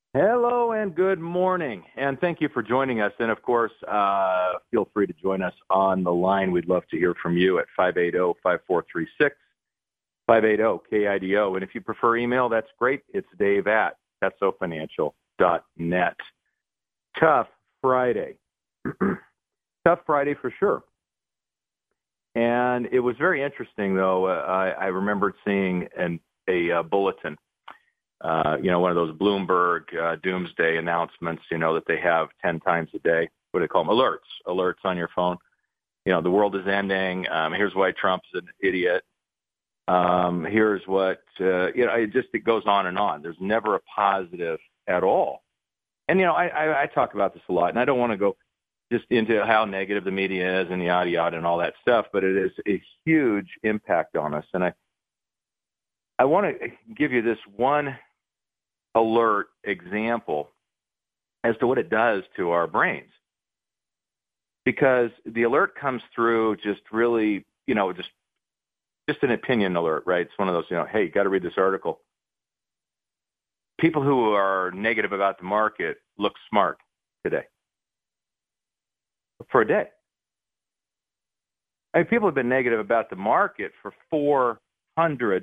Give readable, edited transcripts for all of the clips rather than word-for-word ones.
Hello and good morning, and thank you for joining us. And of course, feel free to join us on the line. We'd love to hear from you at 580-5436, 580-KIDO. And if you prefer email, that's great. It's Dave at tetsofinancial.net. Tough Friday. Tough Friday for sure. And it was very interesting, though. I remembered seeing a bulletin. One of those Bloomberg doomsday announcements, that they have 10 times a day. What do they call them? Alerts on your phone. The world is ending. Here's why Trump's an idiot. Here's what, it goes on and on. There's never a positive at all. And, I talk about this a lot, and I don't want to go just into how negative the media is and yada, yada, and all that stuff, but it is a huge impact on us. And I want to give you this one alert example as to what it does to our brains. Because the alert comes through just really, just an opinion alert, right? It's one of those, hey, you got to read this article. People who are negative about the market look smart today. For a day. I mean, people have been negative about the market for 400%.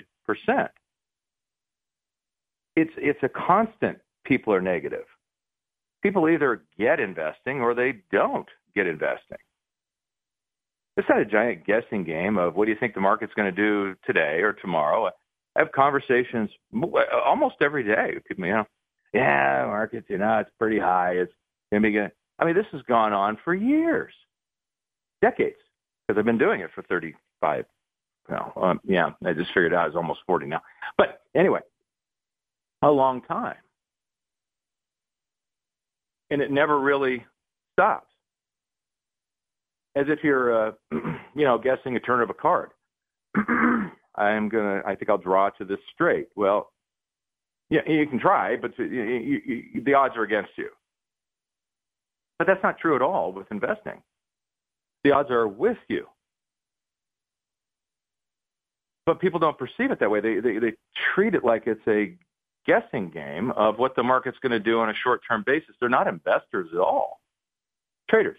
It's a constant. People are negative. People either get investing or they don't get investing. It's not a giant guessing game of what do you think the market's going to do today or tomorrow. I have conversations almost every day. Markets, it's pretty high. It's going to be good. I mean, this has gone on for years, decades, because I've been doing it for 35. I just figured out I was almost 40 now. But anyway, a long time. And it never really stops. As if you're, guessing a turn of a card. I think I'll draw to this straight. Well, yeah, you can try, but the odds are against you. But that's not true at all with investing. The odds are with you. But people don't perceive it that way. They treat it like it's a guessing game of what the market's going to do on a short-term basis. They're not investors at all. Traders.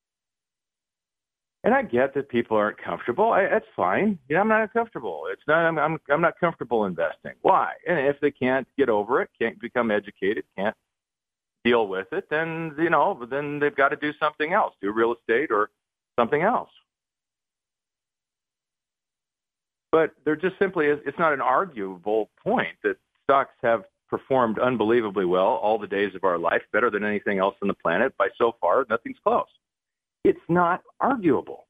And I get that people aren't comfortable. That's fine. I'm not comfortable. I'm not comfortable investing. Why? And if they can't get over it, can't become educated, can't deal with it, then they've got to do something else, do real estate or something else. But there just simply is, it's not an arguable point that stocks have performed unbelievably well all the days of our life, better than anything else on the planet. By so far, nothing's close. It's not arguable.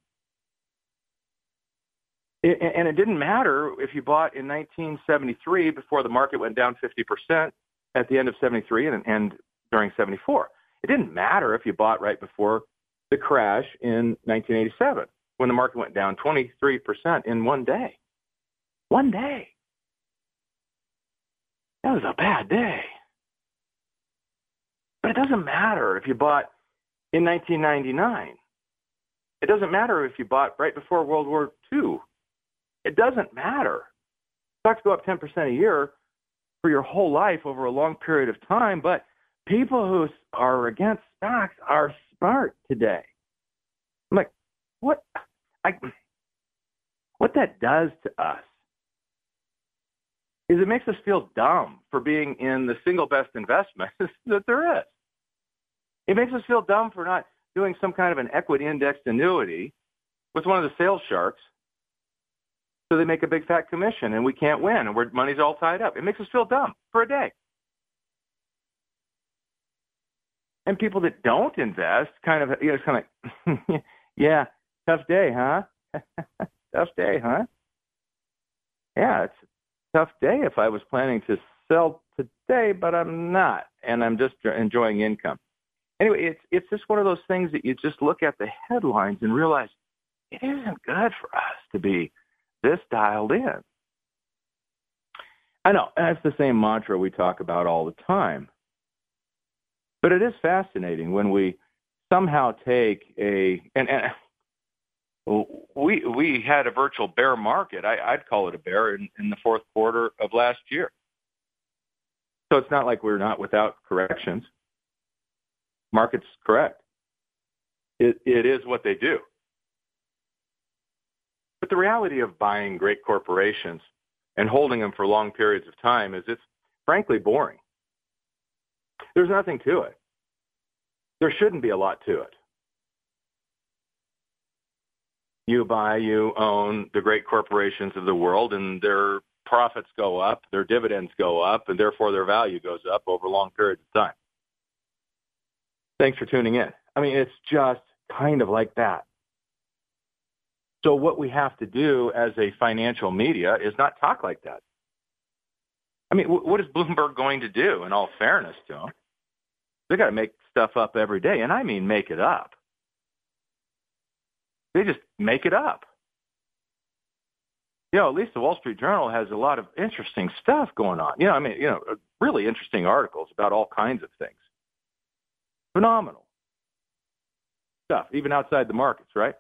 And it didn't matter if you bought in 1973 before the market went down 50% at the end of 73 and during 74. It didn't matter if you bought right before the crash in 1987 when the market went down 23% in one day. One day. That was a bad day. But it doesn't matter if you bought in 1999. It doesn't matter if you bought right before World War II. It doesn't matter. Stocks go up 10% a year for your whole life over a long period of time, but people who are against stocks are smart today. I'm like, what that does to us is it makes us feel dumb for being in the single best investment that there is. It makes us feel dumb for not doing some kind of an equity indexed annuity with one of the sales sharks so they make a big fat commission and we can't win and money's all tied up. It makes us feel dumb for a day. And people that don't invest it's kind of like, yeah, tough day, huh? Tough day, huh? Yeah, it's a tough day if I was planning to sell today, but I'm not, and I'm just enjoying income. Anyway, it's just one of those things that you just look at the headlines and realize it isn't good for us to be this dialed in. I know, that's the same mantra we talk about all the time. But it is fascinating when we somehow take we had a virtual bear market. I'd call it a bear in the fourth quarter of last year. So it's not like we're not without corrections. Markets correct. It is what they do. But the reality of buying great corporations and holding them for long periods of time is it's frankly boring. There's nothing to it. There shouldn't be a lot to it. You buy, you own the great corporations of the world, and their profits go up, their dividends go up, and therefore their value goes up over long periods of time. Thanks for tuning in. I mean, it's just kind of like that. So what we have to do as a financial media is not talk like that. I mean, what is Bloomberg going to do, in all fairness to them? They got to make stuff up every day, and I mean make it up. They just make it up. You know, at least the Wall Street Journal has a lot of interesting stuff going on. Really interesting articles about all kinds of things. Phenomenal stuff, even outside the markets, right?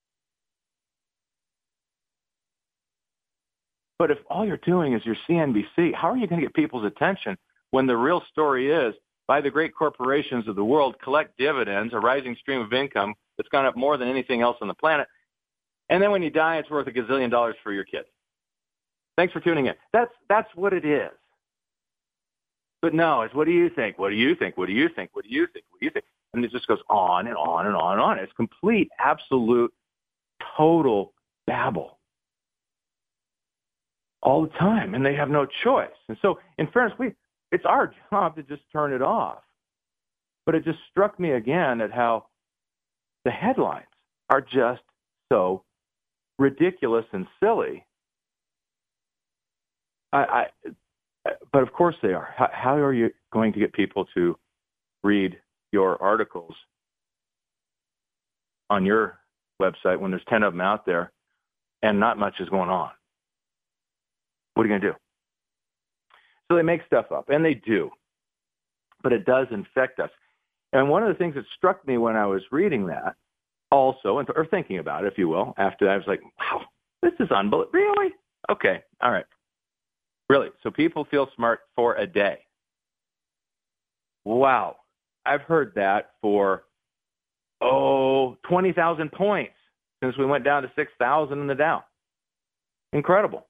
But if all you're doing is your CNBC, how are you going to get people's attention when the real story is buy the great corporations of the world, collect dividends, a rising stream of income that's gone up more than anything else on the planet, and then when you die, it's worth $1 gazillion for your kids. Thanks for tuning in. That's what it is. But no, it's what do you think? What do you think? What do you think? What do you think? What do you think? And it just goes on and on and on and on. It's complete, absolute, total babble all the time, and they have no choice. And so, in fairness, it's our job to just turn it off. But it just struck me again at how the headlines are just so ridiculous and silly. But of course they are. How are you going to get people to read your articles on your website when there's 10 of them out there and not much is going on? What are you going to do? So they make stuff up, and they do. But it does infect us. And one of the things that struck me when I was reading that also, or thinking about it, if you will, after that, I was like, wow, this is unbelievable. Really? Okay. All right. Really? So people feel smart for a day. Wow. I've heard that for, 20,000 points since we went down to 6,000 in the Dow. Incredible.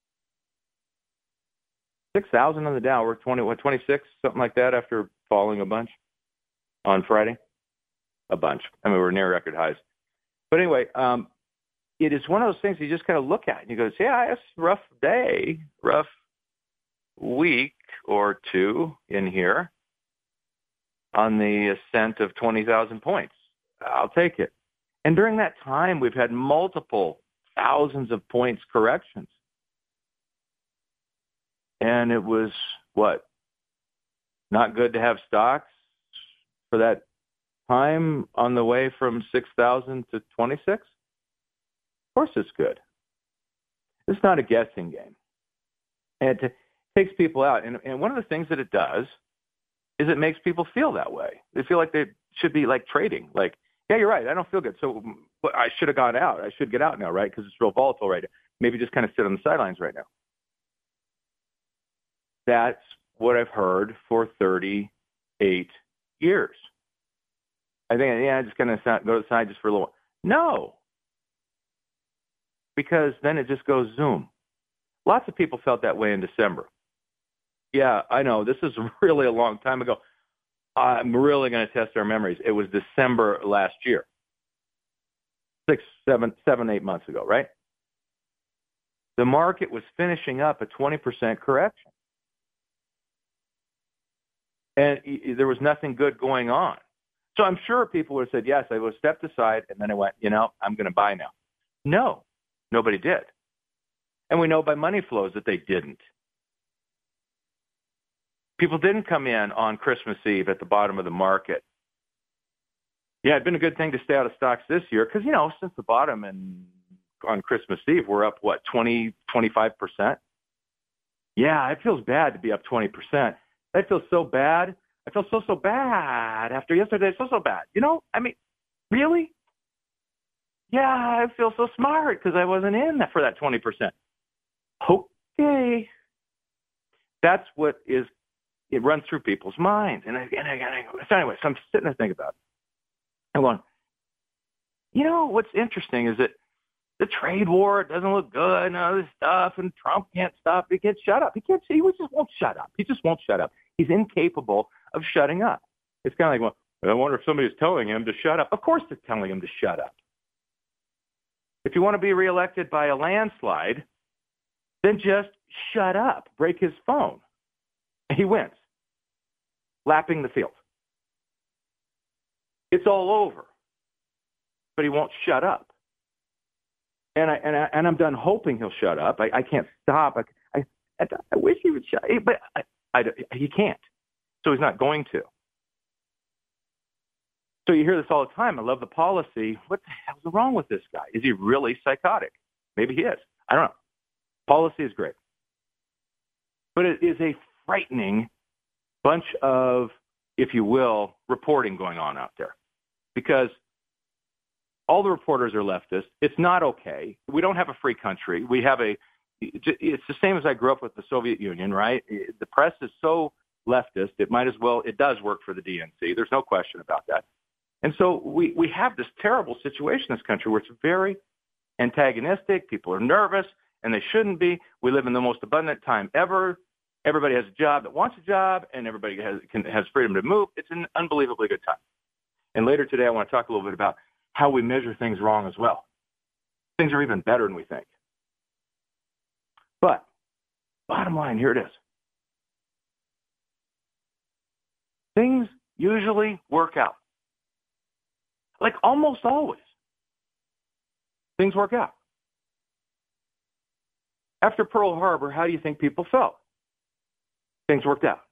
6,000 on the Dow. We're 26, something like that, after falling a bunch on Friday. A bunch. I mean, we're near record highs. But anyway, it is one of those things you just kind of look at and you go, yeah, it's a rough day, rough week or two in here on the ascent of 20,000 points. I'll take it. And during that time, we've had multiple thousands of points corrections. And it was, not good to have stocks for that time on the way from 6,000 to 26? Of course it's good. It's not a guessing game. And it takes people out. And one of the things that it does is it makes people feel that way. They feel like they should be like trading. Like, yeah, you're right. I don't feel good. So I should have gone out. I should get out now, right? Because it's real volatile right now. Maybe just kind of sit on the sidelines right now. That's what I've heard for 38 years. I think, just kind of go to the side just for a little while. No. Because then it just goes zoom. Lots of people felt that way in December. Yeah, I know. This is really a long time ago. I'm really going to test our memories. It was December last year. 7, 8 months ago, right? The market was finishing up a 20% correction. And there was nothing good going on. So I'm sure people would have said, yes, I would have stepped aside, and then I went, I'm going to buy now. No, nobody did. And we know by money flows that they didn't. People didn't come in on Christmas Eve at the bottom of the market. Yeah, it'd been a good thing to stay out of stocks this year because, since the bottom and on Christmas Eve, we're up, 20, 25%? Yeah, it feels bad to be up 20%. That feels so bad. I feel so bad after yesterday. So bad. Really? Yeah, I feel so smart because I wasn't in for that 20%. Okay. That's what is it runs through people's minds. So anyway, so I'm sitting there thinking about it. I'm going, what's interesting is that the trade war, it doesn't look good and all this stuff, and Trump can't stop. He can't shut up. He just won't shut up. He just won't shut up. He's incapable of shutting up. It's kind of like, well, I wonder if somebody's telling him to shut up. Of course they're telling him to shut up. If you want to be reelected by a landslide, then just shut up. Break his phone. He wins. Lapping the field. It's all over. But he won't shut up. And I'm done hoping he'll shut up. I can't stop. I wish he would shut up, but he can't. So he's not going to. So you hear this all the time. I love the policy. What the hell's wrong with this guy? Is he really psychotic? Maybe he is. I don't know. Policy is great. But it is a frightening bunch of, if you will, reporting going on out there. Because all the reporters are leftist. It's not okay. We don't have a free country. It's the same as I grew up with the Soviet Union, right? The press is so leftist, it does work for the DNC. There's no question about that. And so we have this terrible situation in this country where it's very antagonistic. People are nervous, and they shouldn't be. We live in the most abundant time ever. Everybody has a job that wants a job, and everybody has freedom to move. It's an unbelievably good time. And later today, I want to talk a little bit about how we measure things wrong as well. Things are even better than we think. But bottom line, here it is. Things usually work out. Like almost always. Things work out. After Pearl Harbor, how do you think people felt? Things worked out.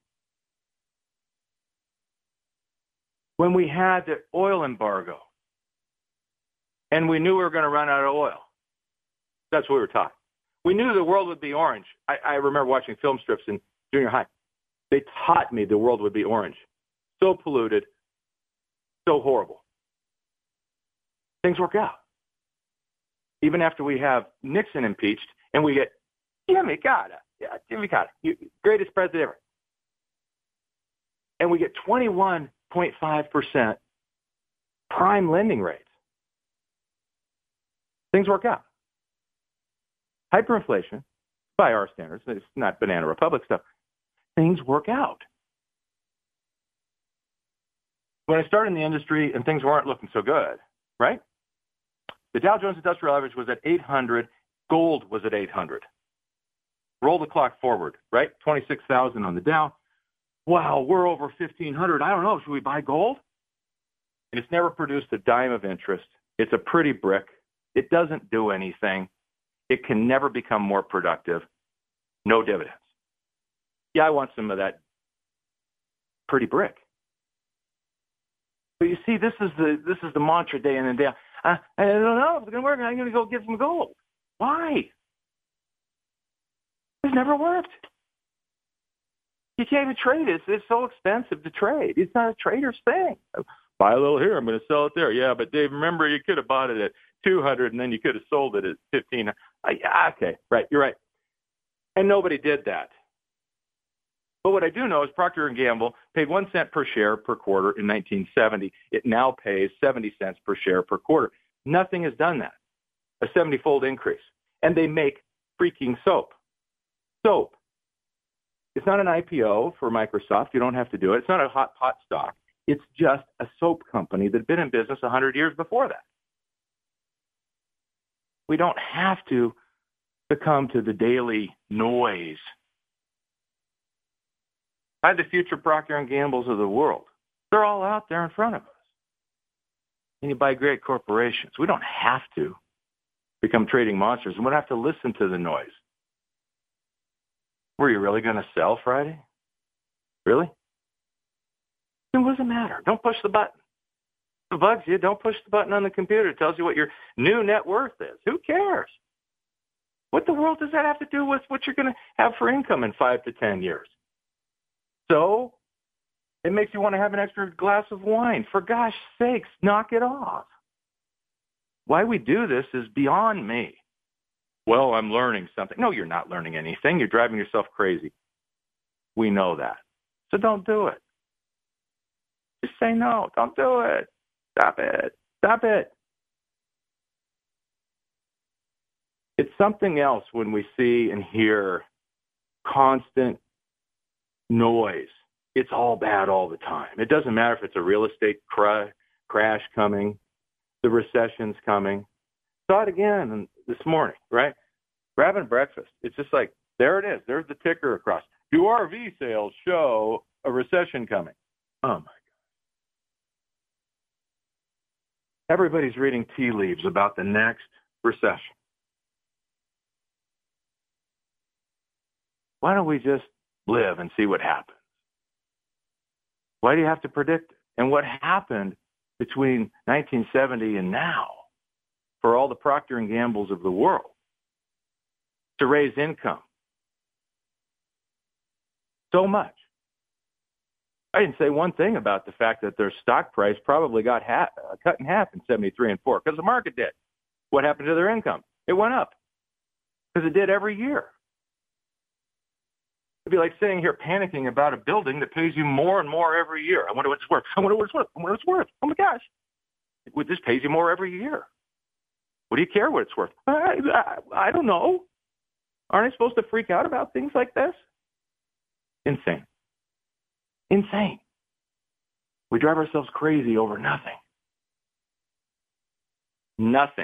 When we had the oil embargo, and we knew we were going to run out of oil, that's what we were taught. We knew the world would be orange. I remember watching film strips in junior high. They taught me the world would be orange. So polluted, so horrible. Things work out. Even after we have Nixon impeached and we get Jimmy Carter, greatest president ever. And we get 21.5% prime lending rates. Things work out. Hyperinflation, by our standards, it's not Banana Republic stuff. Things work out. When I started in the industry and things weren't looking so good, right? The Dow Jones Industrial Average was at 800. Gold was at 800. Roll the clock forward, right? 26,000 on the Dow. Wow, we're over 1,500. I don't know. Should we buy gold? And it's never produced a dime of interest. It's a pretty brick. It doesn't do anything. It can never become more productive. No dividends. Yeah, I want some of that pretty brick. But you see, this is the mantra day in and day out. I don't know if it's going to work. I'm going to go get some gold. Why? It's never worked. You can't even trade it. It's so expensive to trade. It's not a trader's thing. Buy a little here, I'm going to sell it there. Yeah, but Dave, remember you could have bought it at 200 and then you could have sold it at 15. Okay, right, you're right. And nobody did that. But what I do know is Procter & Gamble paid 1 cent per share per quarter in 1970. It now pays 70 cents per share per quarter. Nothing has done that. A 70-fold increase. And they make freaking soap. Soap. It's not an IPO for Microsoft. You don't have to do it. It's not a hot pot stock. It's just a soap company that had been in business 100 years before that. We don't have to succumb to the daily noise. By the future Procter & Gambles of the world. They're all out there in front of us. And you buy great corporations. We don't have to become trading monsters. We don't have to listen to the noise. Were you really going to sell Friday? Really? Then what does it matter? Don't push the button. If it bugs you, don't push the button on the computer. It tells you what your new net worth is. Who cares? What the world does that have to do with what you're going to have for income in 5 to 10 years? So it makes you want to have an extra glass of wine. For gosh sakes, knock it off. Why we do this is beyond me. Well, I'm learning something. No, you're not learning anything. You're driving yourself crazy. We know that. So don't do it. Just say no. Don't do it. Stop it. Stop it. It's something else when we see and hear constant noise. It's all bad all the time. It doesn't matter if it's a real estate crash coming, the recession's coming. Saw it again this morning, right? Grabbing breakfast. It's just like, there it is. There's the ticker across. Do RV sales show a recession coming? Oh, my God. Everybody's reading tea leaves about the next recession. Why don't we just live and see what happens? Why do you have to predict it? And what happened between 1970 and now for all the Procter & Gambles of the world to raise income? So much. I didn't say one thing about the fact that their stock price probably got cut in half in 73 and 4 because the market did. What happened to their income? It went up because it did every year. It'd be like sitting here panicking about a building that pays you more and more every year. I wonder what it's worth. I wonder what it's worth. I wonder what it's worth. Oh, my gosh. This pays you more every year. What do you care what it's worth? I don't know. Aren't I supposed to freak out about things like this? Insane. Insane. We drive ourselves crazy over nothing. Nothing.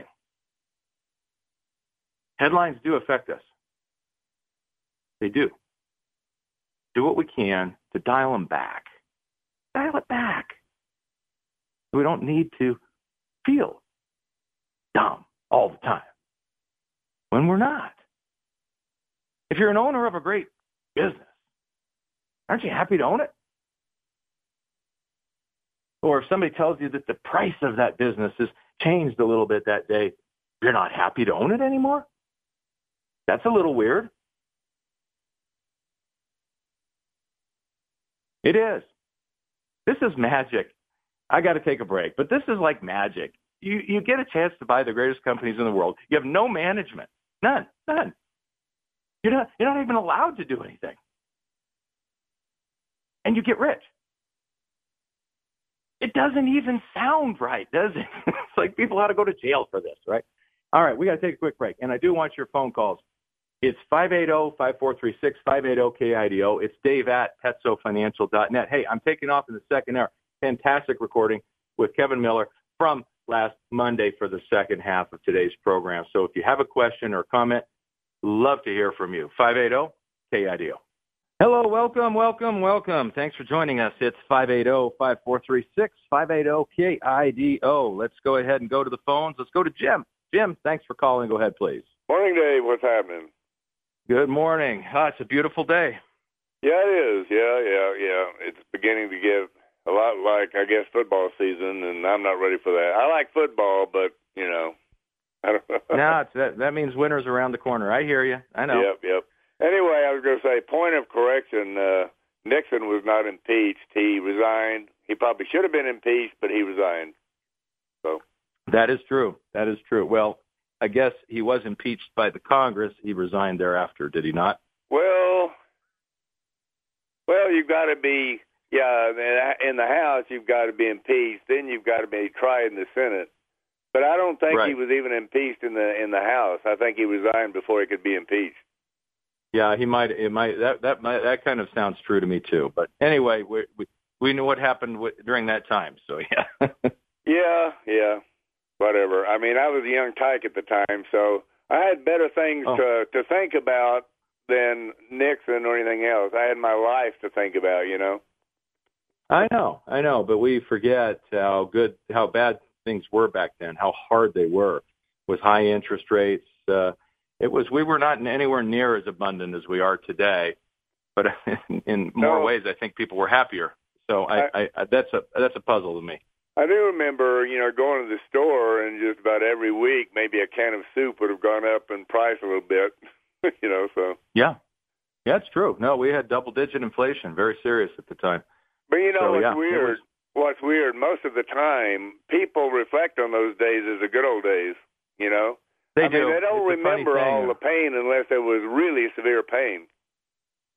Headlines do affect us. They do. Do what we can to dial them back. Dial it back. We don't need to feel dumb all the time when we're not. If you're an owner of a great business, aren't you happy to own it? Or if somebody tells you that the price of that business has changed a little bit that day, you're not happy to own it anymore? That's a little weird. It is. This is magic. I got to take a break, but this is like magic. You get a chance to buy the greatest companies in the world. You have no management. None. You're not even allowed to do anything. And you get rich. It doesn't even sound right, does it? It's like people ought to go to jail for this, right? All right, we got to take a quick break, and I do want your phone calls. It's 580-5436, 580-KIDO. It's Dave at PetsoFinancial.net. Hey, I'm taking off in the second hour. Fantastic recording with Kevin Miller from last Monday for the second half of today's program. So if you have a question or comment, love to hear from you. 580-KIDO. Hello, welcome. Thanks for joining us. It's 580-5436, 580-KIDO. Let's go ahead and go to the phones. Let's go to Jim. Jim, thanks for calling. Go ahead, please. Morning, Dave. What's happening? Good morning. It's a beautiful day. Yeah, it is. Yeah. It's beginning to get a lot like, I guess, football season, and I'm not ready for that. I like football, but, I don't know. No, that means winter's around the corner. I hear you. I know. Yep. Anyway, I was going to say, point of correction, Nixon was not impeached. He resigned. He probably should have been impeached, but he resigned. So that is true. Well, I guess he was impeached by the Congress. He resigned thereafter, did he not? Well, you've got to be, in the House, you've got to be impeached. Then you've got to be tried in the Senate. But I don't think he was even impeached in the House. I think he resigned before he could be impeached. Yeah, he might. It might. That kind of sounds true to me too. But anyway, we know what happened during that time. So yeah. Yeah. Whatever. I mean, I was a young tyke at the time, so I had better things to think about than Nixon or anything else. I had my life to think about, I know, but we forget how bad things were back then, how hard they were with high interest rates. We were not anywhere near as abundant as we are today, but in more ways, I think people were happier. So that's a puzzle to me. I do remember, going to the store and just about every week, maybe a can of soup would have gone up in price a little bit, so. Yeah, it's true. No, we had double-digit inflation, very serious at the time. But, what's weird, most of the time, people reflect on those days as the good old days, They do. They don't remember all the pain unless it was really severe pain.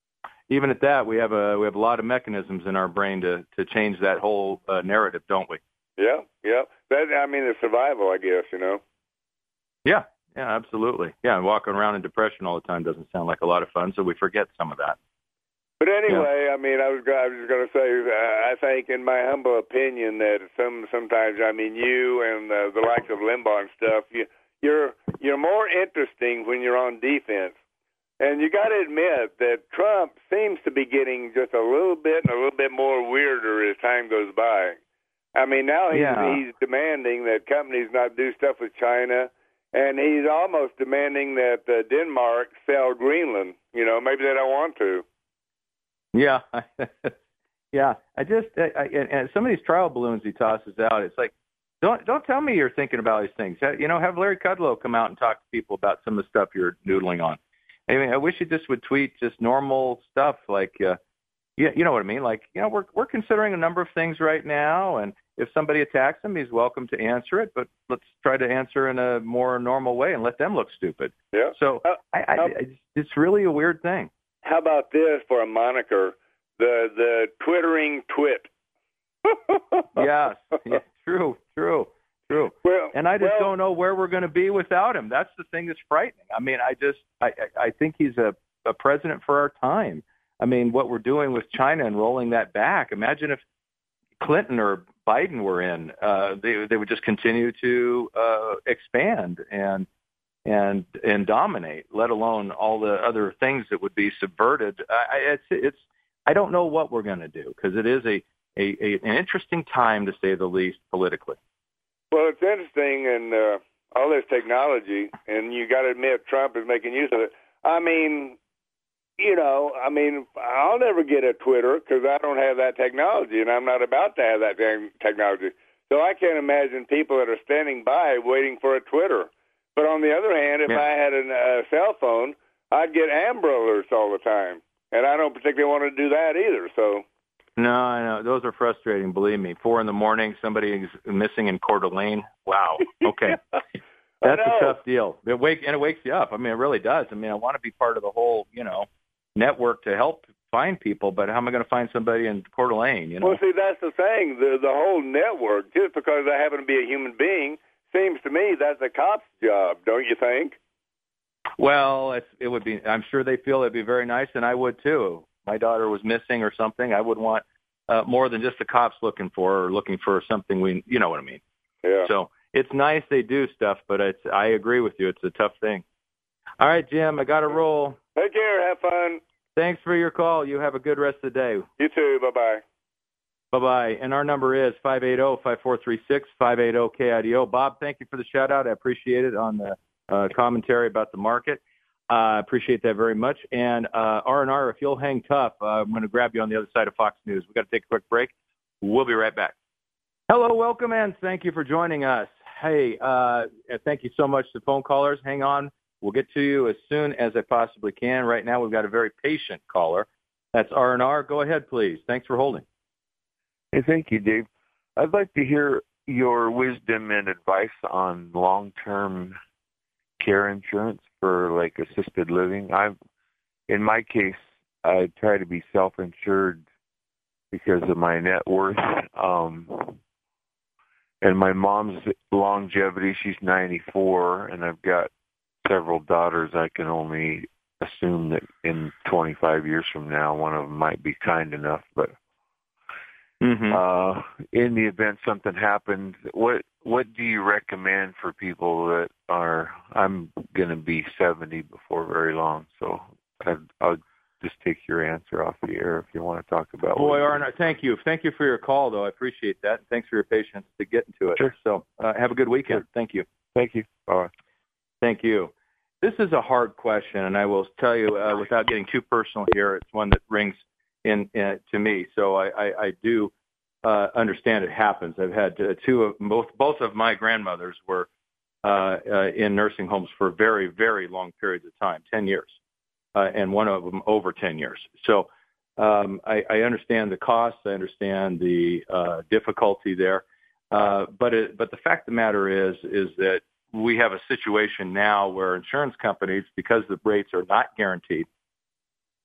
even at that, we have a lot of mechanisms in our brain to change that whole narrative, don't we? Yeah. It's survival, I guess, Yeah, absolutely. Yeah, and walking around in depression all the time doesn't sound like a lot of fun, so we forget some of that. But anyway, I was just going to say, I think, in my humble opinion, that sometimes, you and the likes of Limbaugh and stuff, you're more interesting when you're on defense. And you got to admit that Trump seems to be getting just a little bit more weirder as time goes by. Now he's demanding that companies not do stuff with China, and he's almost demanding that Denmark sell Greenland. Maybe they don't want to. Yeah, yeah. And some of these trial balloons he tosses out, it's like, don't tell me you're thinking about these things. Have Larry Kudlow come out and talk to people about some of the stuff you're noodling on. I wish he just would tweet just normal stuff like, you know what I mean? Like, we're considering a number of things right now, and if somebody attacks him, he's welcome to answer it, but let's try to answer in a more normal way and let them look stupid. Yeah. So it's really a weird thing. How about this for a moniker? The twittering twit. Yes, true. Well, and I just don't know where we're going to be without him. That's the thing that's frightening. I think he's a president for our time. What we're doing with China and rolling that back. Imagine if Clinton or Biden were in, they would just continue to expand and dominate, let alone all the other things that would be subverted. I don't know what we're going to do, because it is an interesting time, to say the least, politically. Well, it's interesting, and all this technology, and you got to admit Trump is making use of it. I'll never get a Twitter because I don't have that technology, and I'm not about to have that technology. So I can't imagine people that are standing by waiting for a Twitter. But on the other hand, if I had a cell phone, I'd get Amber Alerts all the time. And I don't particularly want to do that either. So. No, I know. Those are frustrating, believe me. 4 a.m, somebody is missing in Coeur d'Alene. Wow. Okay. That's a tough deal. It wakes you up. It really does. I want to be part of the whole, network to help find people, but how am I going to find somebody in Coeur d'Alene, Well, see, that's the thing. The whole network, just because I happen to be a human being, seems to me that's a cop's job, don't you think? Well, it would be. I'm sure they feel it'd be very nice, and I would too. My daughter was missing or something. I would want more than just the cops looking for something you know what I mean. Yeah. So it's nice they do stuff, but I agree with you. It's a tough thing. All right, Jim, I got to roll. Take care. Have fun. Thanks for your call. You have a good rest of the day. You too. Bye-bye. Bye-bye. And our number is 580-5436, 580-KIDO. Bob, thank you for the shout-out. I appreciate it on the commentary about the market. I appreciate that very much. And R&R, if you'll hang tough, I'm going to grab you on the other side of Fox News. We've got to take a quick break. We'll be right back. Hello, welcome, and thank you for joining us. Hey, thank you so much to phone callers. Hang on. We'll get to you as soon as I possibly can. Right now, we've got a very patient caller. That's R&R. Go ahead, please. Thanks for holding. Hey, thank you, Dave. I'd like to hear your wisdom and advice on long-term care insurance for, like, assisted living. In my case, I try to be self-insured because of my net worth. And my mom's longevity, she's 94, and I've got several daughters. I can only assume that in 25 years from now, one of them might be kind enough. But in the event something happens, what do you recommend for people that are? I'm going to be 70 before very long, so I'll just take your answer off the air if you want to talk about. Boy, Arnold, thank you. Thank you for your call, though. I appreciate that. Thanks for your patience to get into it. Sure. So have a good weekend. Sure. Thank you. Thank you. Bye. Thank you. This is a hard question, and I will tell you, without getting too personal here, it's one that rings in to me. So I do understand it happens. I've had both of my grandmothers were in nursing homes for very, very long periods of time, 10 years. And one of them over 10 years. So I understand the costs. I understand the difficulty there. But the fact of the matter is that we have a situation now where insurance companies, because the rates are not guaranteed,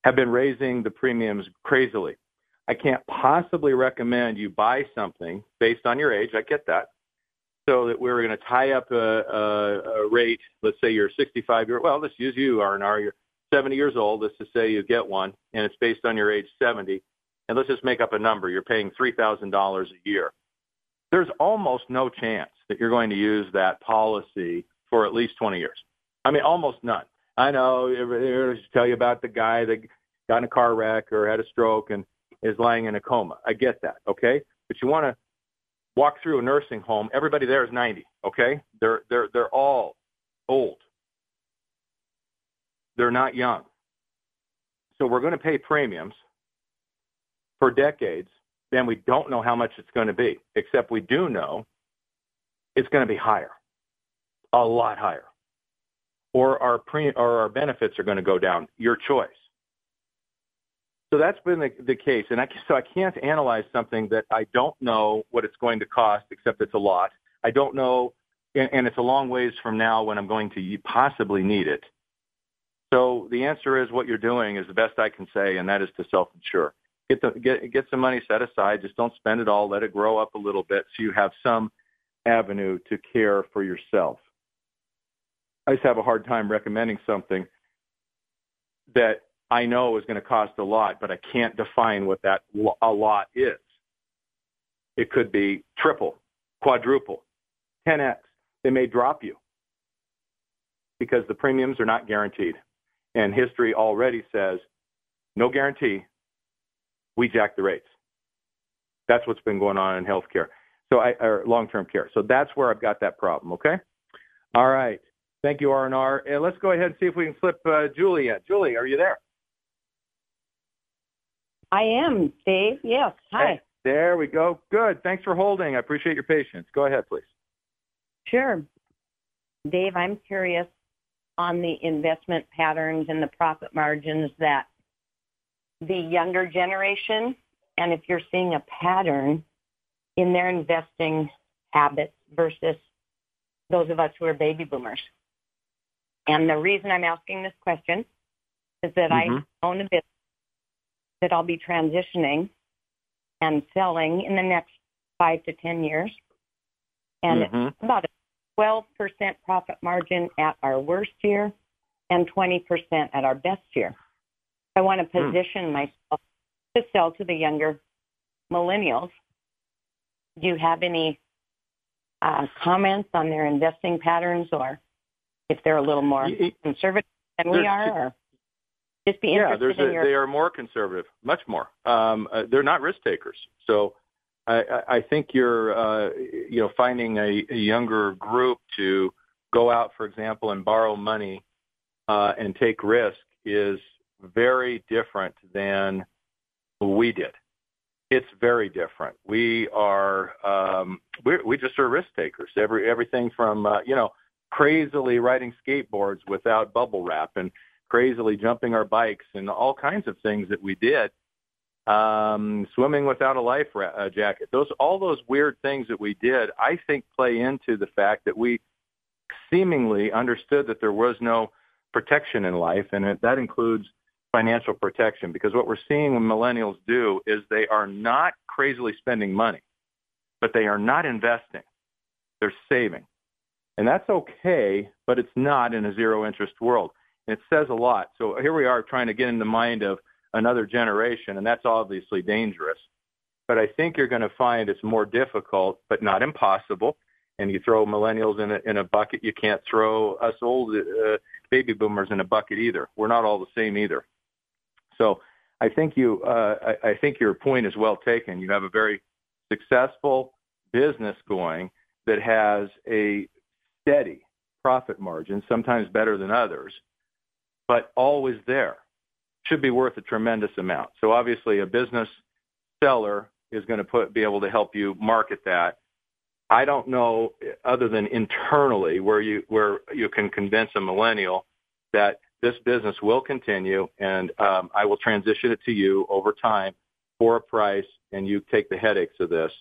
have been raising the premiums crazily. I can't possibly recommend you buy something based on your age. I get that. So that we're going to tie up a rate. Let's say you're 65 years. Well, let's use you, R&R. You're 70 years old. Let's just say you get one, and it's based on your age 70. And let's just make up a number. You're paying $3,000 a year. There's almost no chance that you're going to use that policy for at least 20 years. I mean, almost none. I know they tell you about the guy that got in a car wreck or had a stroke and is lying in a coma. I get that, okay? But you want to walk through a nursing home. Everybody there is 90, okay? They're all old. They're not young. So we're going to pay premiums for decades, then we don't know how much it's going to be, except we do know it's going to be higher, a lot higher. Or our benefits are going to go down, your choice. So that's been the case. And so I can't analyze something that I don't know what it's going to cost, except it's a lot. I don't know, and it's a long ways from now when I'm going to possibly need it. So the answer is what you're doing is the best I can say, and that is to self-insure. Get some money set aside. Just don't spend it all. Let it grow up a little bit so you have some avenue to care for yourself. I just have a hard time recommending something that I know is going to cost a lot, but I can't define what that a lot is. It could be triple, quadruple, 10x. They may drop you because the premiums are not guaranteed. And history already says, no guarantee, we jack the rates. That's what's been going on in healthcare, or long-term care. So that's where I've got that problem, okay? All right. Thank you, R&R. And let's go ahead and see if we can flip Julie in. Julie, are you there? I am, Dave. Yes. Hi. Hey, there we go. Good. Thanks for holding. I appreciate your patience. Go ahead, please. Sure. Dave, I'm curious on the investment patterns and the profit margins that the younger generation, and if you're seeing a pattern in their investing habits versus those of us who are baby boomers. And the reason I'm asking this question is that I own a business that I'll be transitioning and selling in the next 5 to 10 years. And it's about a 12% profit margin at our worst year and 20% at our best year. I want to position myself to sell to the younger millennials. Do you have any comments on their investing patterns, or if they're a little more conservative than we are, or just be interested in your... they are more conservative, much more. They're not risk takers. So I think you're, finding a younger group to go out, for example, and borrow money and take risk is very different than we did. It's very different. We are, we just are risk takers. Everything from, crazily riding skateboards without bubble wrap and crazily jumping our bikes and all kinds of things that we did. Swimming without a life jacket. All those weird things that we did, I think play into the fact that we seemingly understood that there was no protection in life, and that includes financial protection, because what we're seeing when millennials do is they are not crazily spending money, but they are not investing. They're saving. And that's okay, but it's not in a zero-interest world. And it says a lot. So here we are trying to get in the mind of another generation, and that's obviously dangerous. But I think you're going to find it's more difficult, but not impossible. And you throw millennials in a bucket, you can't throw us old baby boomers in a bucket either. We're not all the same either. So I think I think your point is well taken. You have a very successful business going that has a steady profit margin, sometimes better than others, but always there. Should be worth a tremendous amount. So obviously a business seller is going to be able to help you market that. I don't know, other than internally, where you can convince a millennial that this business will continue, and I will transition it to you over time for a price, and you take the headaches of this.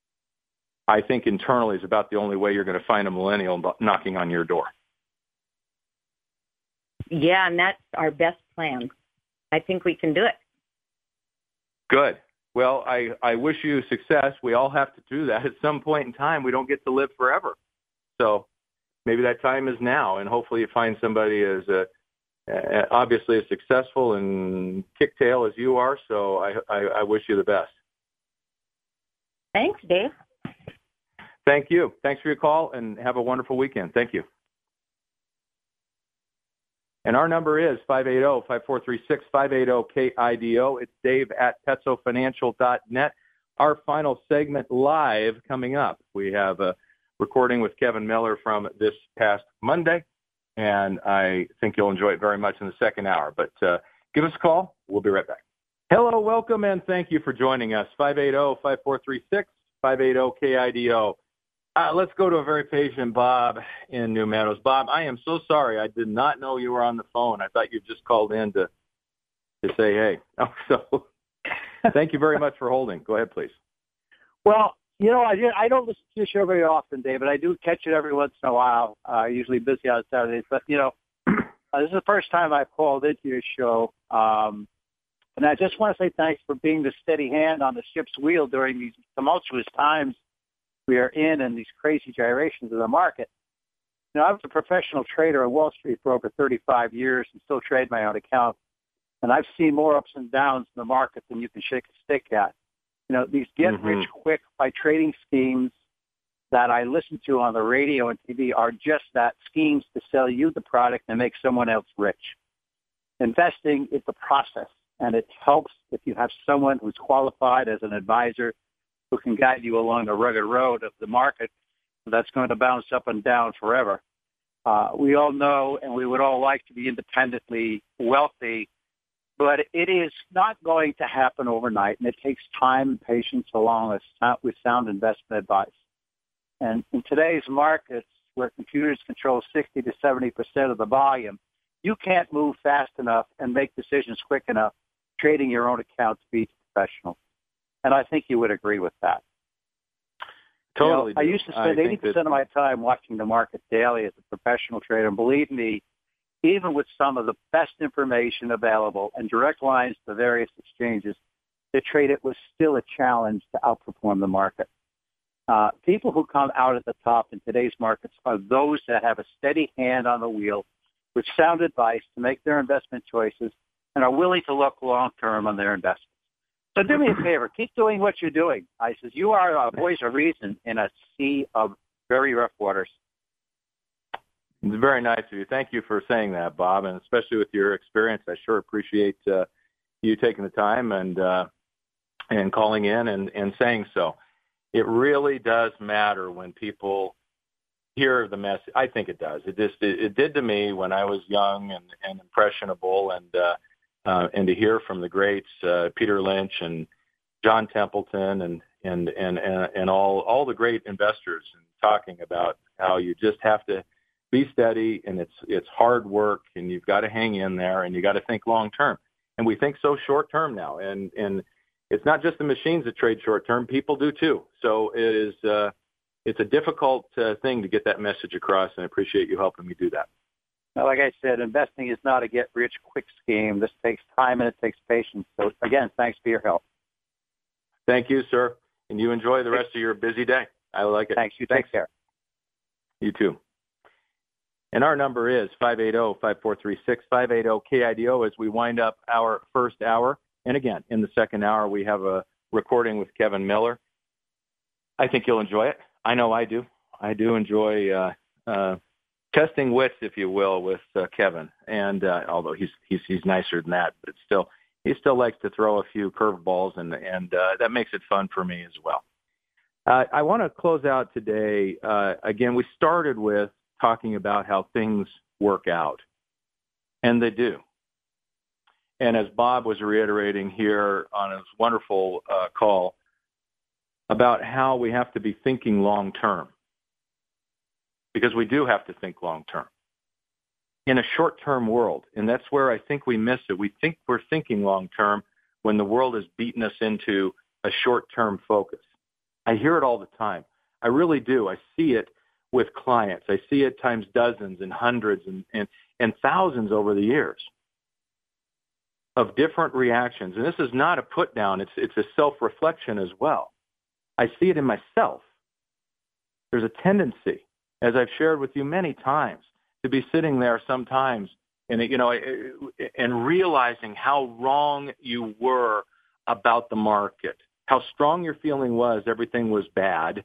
I think internally is about the only way you're going to find a millennial knocking on your door. Yeah, and that's our best plan. I think we can do it. Good. Well, I wish you success. We all have to do that at some point in time. We don't get to live forever. So maybe that time is now, and hopefully you find somebody as obviously as successful and kicktail as you are. So I wish you the best. Thanks, Dave. Thank you. Thanks for your call, and have a wonderful weekend. Thank you. And our number is 580-5436, 580-KIDO. It's Dave at PetsoFinancial.net. Our final segment live coming up. We have a recording with Kevin Miller from this past Monday, and I think you'll enjoy it very much in the second hour. But give us a call. We'll be right back. Hello, welcome, and thank you for joining us. 580-5436, 580-KIDO. Let's go to a very patient Bob in New Meadows. Bob, I am so sorry. I did not know you were on the phone. I thought you just called in to say hey. Oh, so thank you very much for holding. Go ahead, please. Well, I don't listen to your show very often, David. I do catch it every once in a while. Usually busy on Saturdays. But, this is the first time I've called into your show. And I just want to say thanks for being the steady hand on the ship's wheel during these tumultuous times we are in and these crazy gyrations of the market. I was a professional trader on Wall Street for over 35 years and still trade my own account. And I've seen more ups and downs in the market than you can shake a stick at. These get-rich-quick by trading schemes that I listen to on the radio and TV are just that, schemes to sell you the product and make someone else rich. Investing is the process, and it helps if you have someone who's qualified as an advisor who can guide you along the rugged road of the market that's going to bounce up and down forever. We all know, and we would all like to be independently wealthy, but it is not going to happen overnight, and it takes time and patience along with sound investment advice. And in today's markets, where computers control 60 to 70% of the volume, you can't move fast enough and make decisions quick enough trading your own account to be professional. And I think you would agree with that. Totally. I used to spend 80% of my time watching the market daily as a professional trader. And believe me, even with some of the best information available and direct lines to various exchanges, to trade it was still a challenge to outperform the market. People who come out at the top in today's markets are those that have a steady hand on the wheel with sound advice to make their investment choices and are willing to look long-term on their investments. So do me a favor. Keep doing what you're doing. I says, you are a voice of reason in a sea of very rough waters. It's very nice of you. Thank you for saying that, Bob, and especially with your experience. I sure appreciate you taking the time and calling in and saying so. It really does matter when people hear the message. I think it does. It did to me when I was young and impressionable, and to hear from the greats, Peter Lynch and John Templeton and all the great investors, and talking about how you just have to be steady, and it's hard work, and you've got to hang in there, and you got to think long term. And we think so short term now, and it's not just the machines that trade short term; people do too. So it's a difficult thing to get that message across, and I appreciate you helping me do that. Now, like I said, investing is not a get-rich-quick scheme. This takes time and it takes patience. So, again, thanks for your help. Thank you, sir. And you enjoy the rest of your busy day. I like it. Thanks. You take care. You too. And our number is 580-5436, 580-KIDO as we wind up our first hour. And, again, in the second hour, we have a recording with Kevin Miller. I think you'll enjoy it. I know I do. I do enjoy testing wits, if you will, with Kevin. And although he's nicer than that, but still, he still likes to throw a few curveballs, and that makes it fun for me as well. I want to close out today. Again, we started with talking about how things work out, and they do. And as Bob was reiterating here on his wonderful call about how we have to be thinking long term, because we do have to think long term in a short term world. And that's where I think we miss it. We think we're thinking long term when the world has beaten us into a short term focus. I hear it all the time. I really do. I see it with clients. I see it times dozens and hundreds and thousands over the years. of different reactions. And this is not a put down. It's a self-reflection as well. I see it in myself. There's a tendency, as I've shared with you many times, to be sitting there sometimes and realizing how wrong you were about the market, how strong your feeling was everything was bad,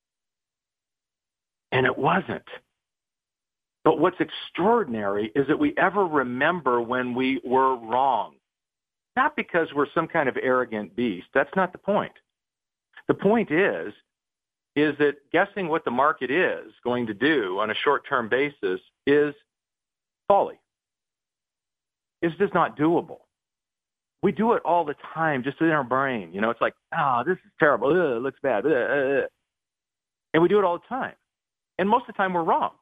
and it wasn't. But what's extraordinary is that we ever remember when we were wrong. Not because we're some kind of arrogant beast. That's not the point. The point is that guessing what the market is going to do on a short-term basis is folly. It's just not doable. We do it all the time, just in our brain. It's like, this is terrible. Ugh, it looks bad. Ugh. And we do it all the time. And most of the time, we're wrong.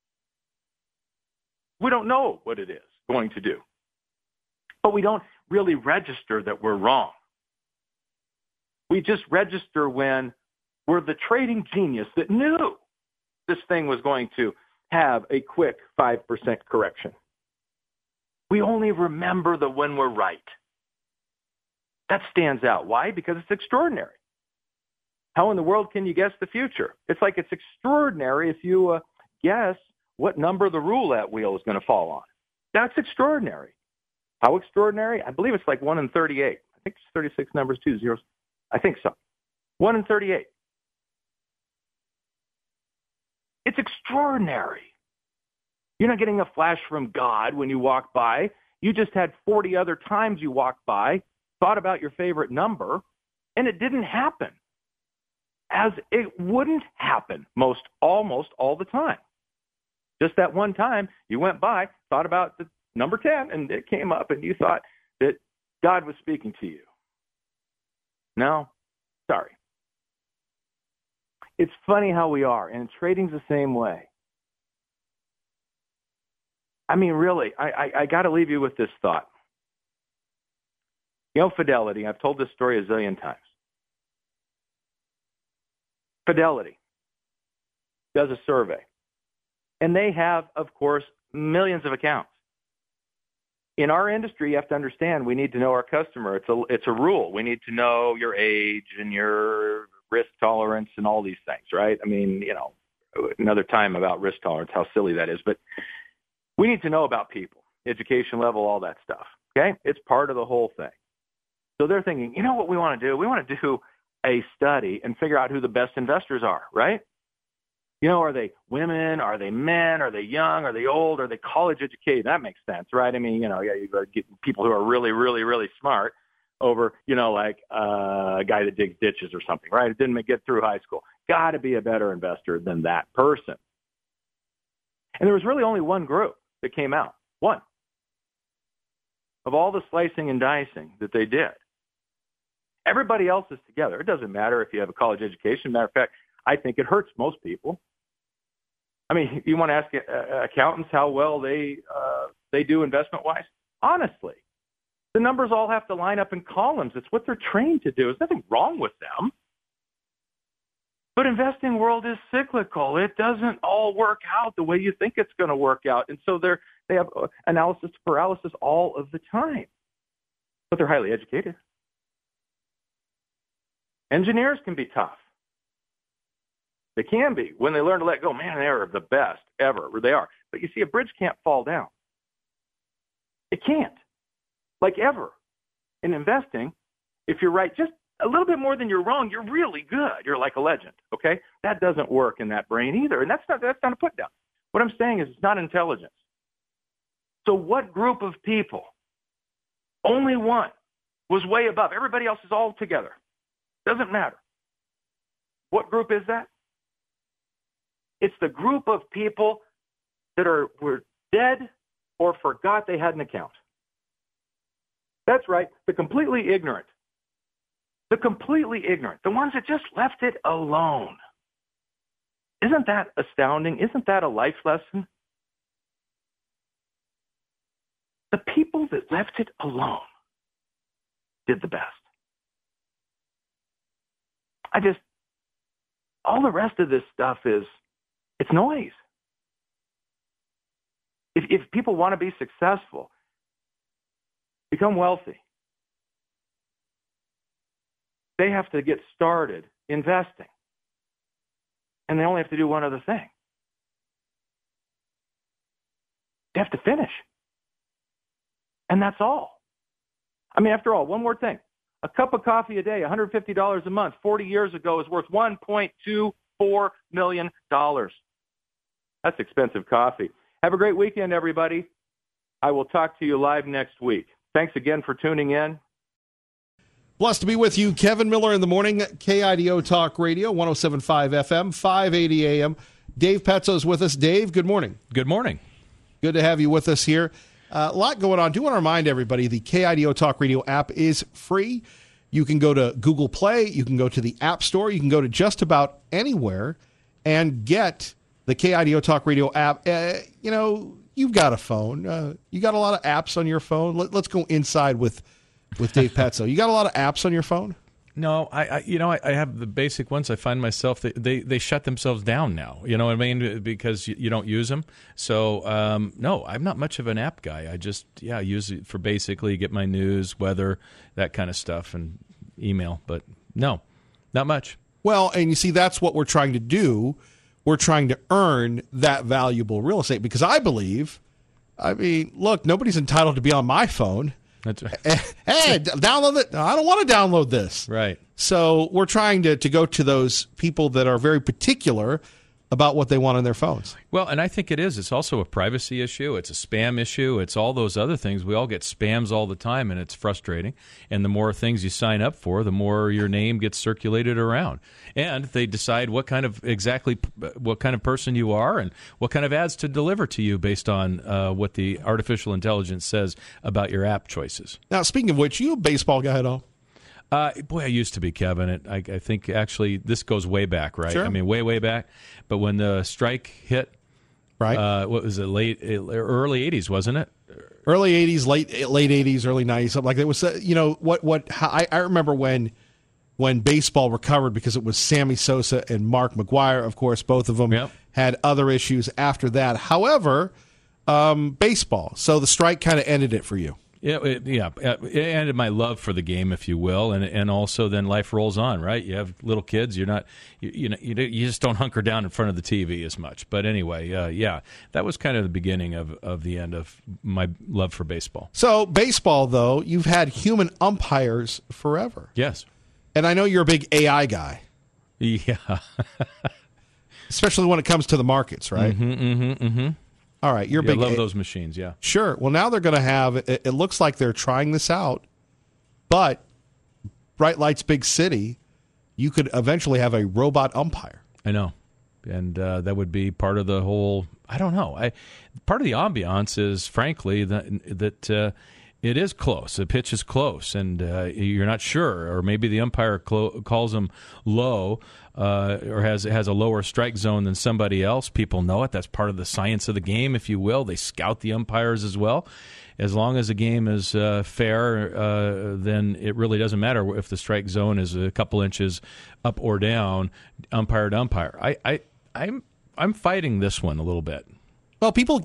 We don't know what it is going to do. But we don't really register that we're wrong. We just register when we're the trading genius that knew this thing was going to have a quick 5% correction. We only remember the when we're right. That stands out. Why? Because it's extraordinary. How in the world can you guess the future? It's like it's extraordinary if you guess what number the roulette wheel is going to fall on. That's extraordinary. How extraordinary? I believe it's like 1 in 38. I think it's 36 numbers, 2 zeros. I think so. 1 in 38. It's extraordinary. You're not getting a flash from God when you walk by. You just had 40 other times you walked by, thought about your favorite number, and it didn't happen. As it wouldn't happen almost all the time. Just that one time you went by, thought about the number 10, and it came up, and you thought that God was speaking to you. No, sorry. It's funny how we are, and trading's the same way. I mean, really, I got to leave you with this thought. Fidelity, I've told this story a zillion times. Fidelity does a survey, and they have, of course, millions of accounts. In our industry, you have to understand we need to know our customer. It's a rule. We need to know your age and your risk tolerance and all these things, right? I mean, another time about risk tolerance, how silly that is. But we need to know about people, education level, all that stuff, okay? It's part of the whole thing. So they're thinking, you know what we want to do? We want to do a study and figure out who the best investors are, right? Are they women? Are they men? Are they young? Are they old? Are they college educated? That makes sense, right? I mean, you get people who are really, really, really smart over, like a guy that digs ditches or something, right? It didn't get through high school. Got to be a better investor than that person. And there was really only one group that came out. One. Of all the slicing and dicing that they did. Everybody else is together. It doesn't matter if you have a college education. Matter of fact, I think it hurts most people. I mean, you want to ask accountants how well they do investment-wise? Honestly, the numbers all have to line up in columns. It's what they're trained to do. There's nothing wrong with them. But investing world is cyclical. It doesn't all work out the way you think it's going to work out. And so they have analysis paralysis all of the time. But they're highly educated. Engineers can be tough. They can be. When they learn to let go, man, they are the best ever. They are. But you see, a bridge can't fall down. It can't. Like ever. In investing, if you're right just a little bit more than you're wrong, you're really good. You're like a legend, okay? That doesn't work in that brain either. And that's not a put down. What I'm saying is it's not intelligence. So what group of people, only one, was way above? Everybody else is all together. Doesn't matter. What group is that? It's the group of people that were dead or forgot they had an account. That's right, the completely ignorant. The completely ignorant. The ones that just left it alone. Isn't that astounding? Isn't that a life lesson? The people that left it alone did the best. All the rest of this stuff it's noise. If people want to be successful, become wealthy, they have to get started investing. And they only have to do one other thing. They have to finish. And that's all. I mean, after all, one more thing. A cup of coffee a day, $150 a month, 40 years ago, is worth $1.24 million. That's expensive coffee. Have a great weekend, everybody. I will talk to you live next week. Thanks again for tuning in. Blessed to be with you. Kevin Miller in the morning, KIDO Talk Radio, 107.5 FM, 580 AM. Dave Petzo's with us. Dave, good morning. Good morning. Good to have you with us here. A lot going on. Do want to remind everybody the KIDO Talk Radio app is free. You can go to Google Play. You can go to the App Store. You can go to just about anywhere and get the KIDO Talk Radio app. You've got a phone. You got a lot of apps on your phone. Let's go inside with Dave Petzo. You got a lot of apps on your phone? No, I have the basic ones. I find myself they shut themselves down now. You know what I mean? Because you don't use them. So no, I'm not much of an app guy. I just use it for basically get my news, weather, that kind of stuff, and email. But no, not much. Well, and you see, that's what we're trying to do. We're trying to earn that valuable real estate because I mean, look, nobody's entitled to be on my phone. That's right. Hey, download it. No, I don't want to download this. Right. So we're trying to go to those people that are very particular about what they want on their phones. Well, and I think it is. It's also a privacy issue. It's a spam issue. It's all those other things. We all get spams all the time, and it's frustrating. And the more things you sign up for, the more your name gets circulated around. And they decide what kind of person you are and what kind of ads to deliver to you based on what the artificial intelligence says about your app choices. Now, speaking of which, you a baseball guy at all? Boy, I used to be, Kevin. I think actually this goes way back, right? Sure. I mean, way back. But when the strike hit, right? What was it? Early 80s, wasn't it? Early 80s, late 80s, early 90s, something like that. It was I remember when baseball recovered because it was Sammy Sosa and Mark McGwire. Of course, both of them had other issues after that. However, baseball. So the strike kind of ended it for you. It ended my love for the game, if you will, and also then life rolls on, right? You have little kids, you just don't hunker down in front of the TV as much. But anyway, that was kind of the beginning of the end of my love for baseball. So baseball, though, you've had human umpires forever. Yes, and I know you're a big AI guy. Yeah, especially when it comes to the markets, right? Mm-hmm. All right, you're big. I love those machines, yeah. Sure. Well, now they're going to have, it looks like they're trying this out, but Bright Lights Big City, you could eventually have a robot umpire. I know. And that would be part of the whole, I don't know. Part of the ambiance is, frankly, that it is close. The pitch is close, and you're not sure. Or maybe the umpire calls them low or has a lower strike zone than somebody else. People know it. That's part of the science of the game, if you will. They scout the umpires as well. As long as the game is fair, then it really doesn't matter if the strike zone is a couple inches up or down, umpire to umpire. I'm fighting this one a little bit. Well, people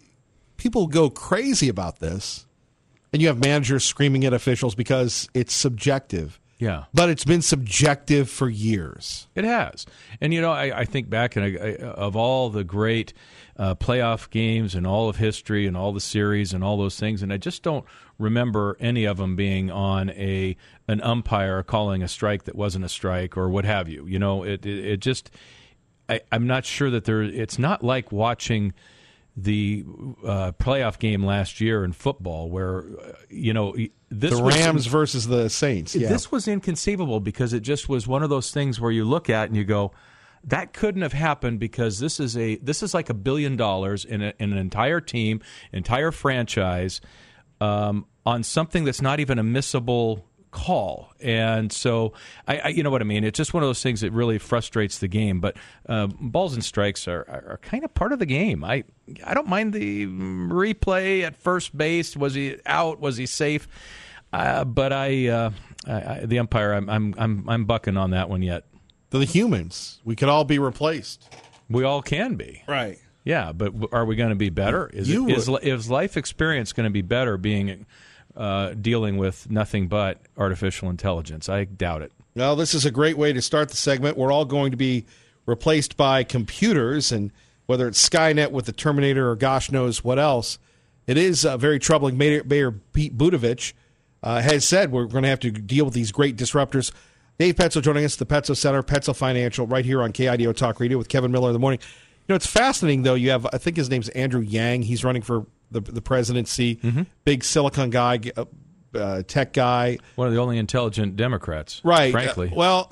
go crazy about this. And you have managers screaming at officials because it's subjective. Yeah. But it's been subjective for years. It has. And, I think back of all the great playoff games and all of history and all the series and all those things, and I just don't remember any of them being on an umpire calling a strike that wasn't a strike or what have you. It just – I'm not sure that it's not like watching – the playoff game last year in football where, this the Rams versus the Saints. Yeah. This was inconceivable because it just was one of those things where you look at and you go, that couldn't have happened because this is like $1 billion in an entire team, entire franchise on something that's not even a missable call. And so I you know what I mean, it's just one of those things that really frustrates the game. But balls and strikes are kind of part of the game. I don't mind the replay at first base. Was he out? Was he safe? But the umpire, I'm bucking on that one yet. The humans, we could all be replaced. We all can be, right? Yeah, but are we going to be better? Is life experience going to be better being dealing with nothing but artificial intelligence. I doubt it. Well, this is a great way to start the segment. We're all going to be replaced by computers, and whether it's Skynet with the Terminator or gosh knows what else, it is very troubling. Mayor Pete Buttigieg has said we're going to have to deal with these great disruptors. Dave Petzo joining us at the Petzo Center, Petzo Financial, right here on KIDO Talk Radio with Kevin Miller in the morning. You know, it's fascinating, though. You have, I think his name's Andrew Yang. He's running for the presidency. Big Silicon guy, tech guy. One of the only intelligent Democrats, right? Frankly.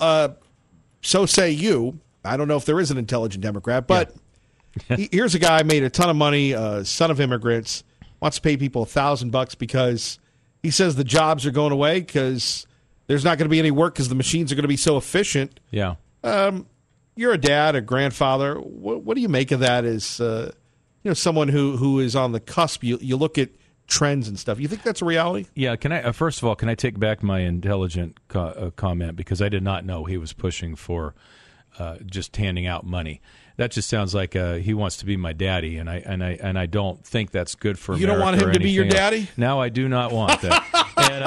So say you. I don't know if there is an intelligent Democrat, but here's a guy made a ton of money, son of immigrants, wants to pay people $1,000 because he says the jobs are going away because there's not going to be any work because the machines are going to be so efficient. Yeah. You're a dad, a grandfather. What do you make of that as someone who is on the cusp? You look at trends and stuff. You think that's a reality? Yeah. Can I first of all, can I take back my intelligent comment, because I did not know he was pushing for just handing out money. That just sounds like he wants to be my daddy, and I don't think that's good for you. Don't want him to be your daddy? No, I do not want that, and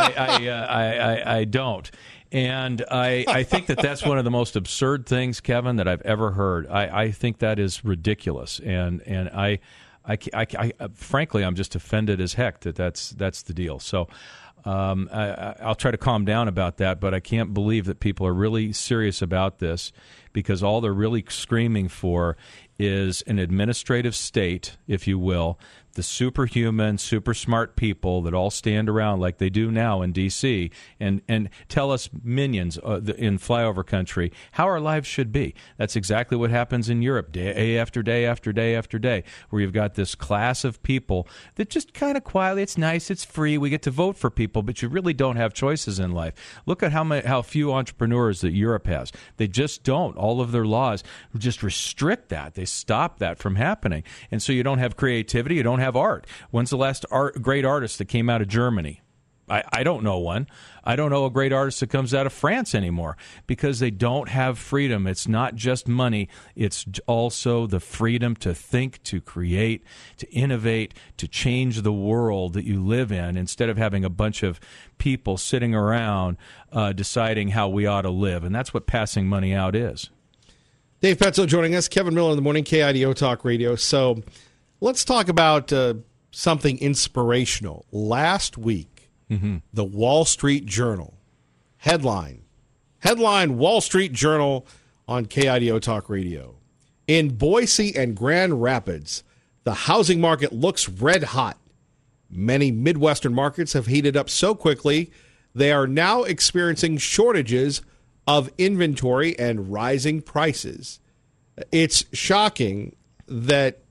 I don't. And I think that's one of the most absurd things, Kevin, that I've ever heard. I think that is ridiculous, and I frankly, I'm just offended as heck that's the deal. So I'll try to calm down about that, but I can't believe that people are really serious about this, because all they're really screaming for is an administrative state, if you will, the superhuman, super smart people that all stand around like they do now in D.C. and tell us minions in flyover country how our lives should be. That's exactly what happens in Europe day after day after day after day, where you've got this class of people that just kind of quietly, it's nice, it's free, we get to vote for people, but you really don't have choices in life. Look at how few entrepreneurs that Europe has. They just don't. All of their laws just restrict that. They stop that from happening. And so you don't have creativity, you don't have art. When's the last great artist that came out of Germany? I don't know one. I don't know a great artist that comes out of France anymore, because they don't have freedom. It's not just money. It's also the freedom to think, to create, to innovate, to change the world that you live in, instead of having a bunch of people sitting around deciding how we ought to live. And that's what passing money out is. Dave Petzo joining us, Kevin Miller in the morning, KIDO Talk Radio. So let's talk about something inspirational. Last week, the Wall Street Journal headline Wall Street Journal on KIDO Talk Radio. In Boise and Grand Rapids, the housing market looks red hot. Many Midwestern markets have heated up so quickly they are now experiencing shortages of inventory and rising prices. It's shocking that,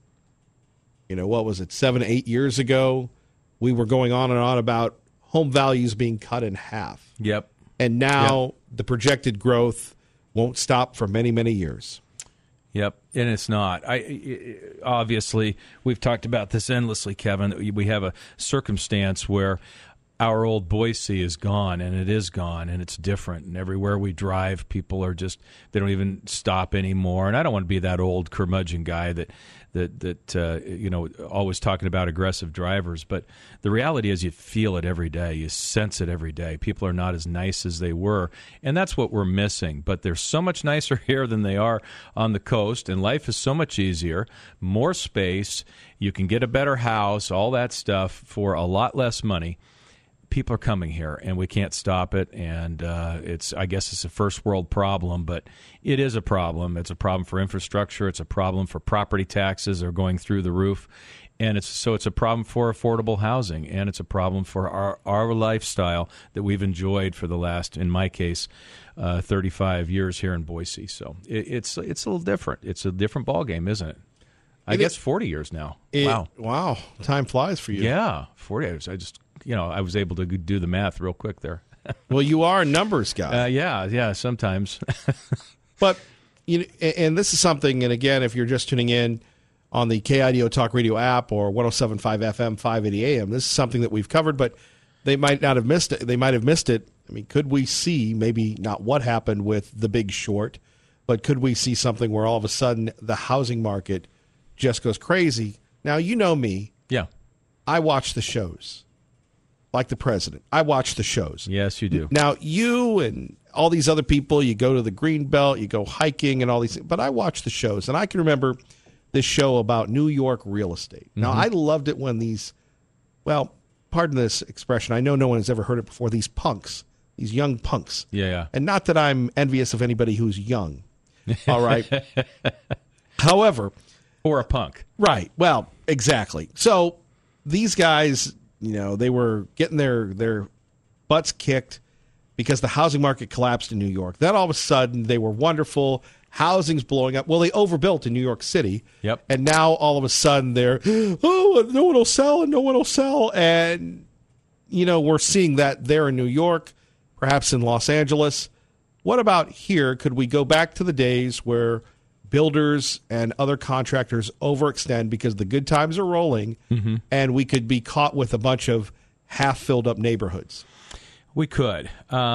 7, 8 years ago, we were going on and on about home values being cut in half. Yep. And now the projected growth won't stop for many, many years. Yep, and it's not. Obviously, we've talked about this endlessly, Kevin. We have a circumstance where our old Boise is gone, and it is gone, and it's different. And everywhere we drive, people are just, they don't even stop anymore. And I don't want to be that old curmudgeon guy that always talking about aggressive drivers. But the reality is you feel it every day. You sense it every day. People are not as nice as they were, and that's what we're missing. But they're so much nicer here than they are on the coast, and life is so much easier, more space. You can get a better house, all that stuff for a lot less money. People are coming here, and we can't stop it. And I guess it's a first world problem, but it is a problem. It's a problem for infrastructure. It's a problem for property taxes are going through the roof, and it's a problem for affordable housing, and it's a problem for our lifestyle that we've enjoyed for the last, in my case, 35 years here in Boise. So it's a little different. It's a different ballgame, isn't it? I guess 40 years now. Wow. Time flies for you. Yeah, 40 years. I was able to do the math real quick there. Well, you are a numbers guy. Yeah, sometimes. But, and this is something, and again, if you're just tuning in on the KIDO Talk Radio app or 107.5 FM, 580 AM, this is something that we've covered, but they might not have missed it. They might have missed it. I mean, could we see maybe not what happened with The Big Short, but could we see something where all of a sudden the housing market just goes crazy? Now, you know me. Yeah. I watch the shows. like the president. I watch the shows. Yes, you do. Now, you and all these other people, you go to the Greenbelt, you go hiking and all these things. But I watch the shows, and I can remember this show about New York real estate. Now, I loved it when these, well, pardon this expression, I know no one has ever heard it before, these punks, these young punks. Yeah. And not that I'm envious of anybody who's young. All right. However. Or a punk. Right. Well, exactly. So these guys, they were getting their butts kicked because the housing market collapsed in New York. Then all of a sudden they were wonderful. Housing's blowing up. Well, they overbuilt in New York City. Yep. And now all of a sudden they're, no one will sell and no one will sell. And, we're seeing that there in New York, perhaps in Los Angeles. What about here? Could we go back to the days where builders and other contractors overextend because the good times are rolling, and we could be caught with a bunch of half-filled up neighborhoods? We could,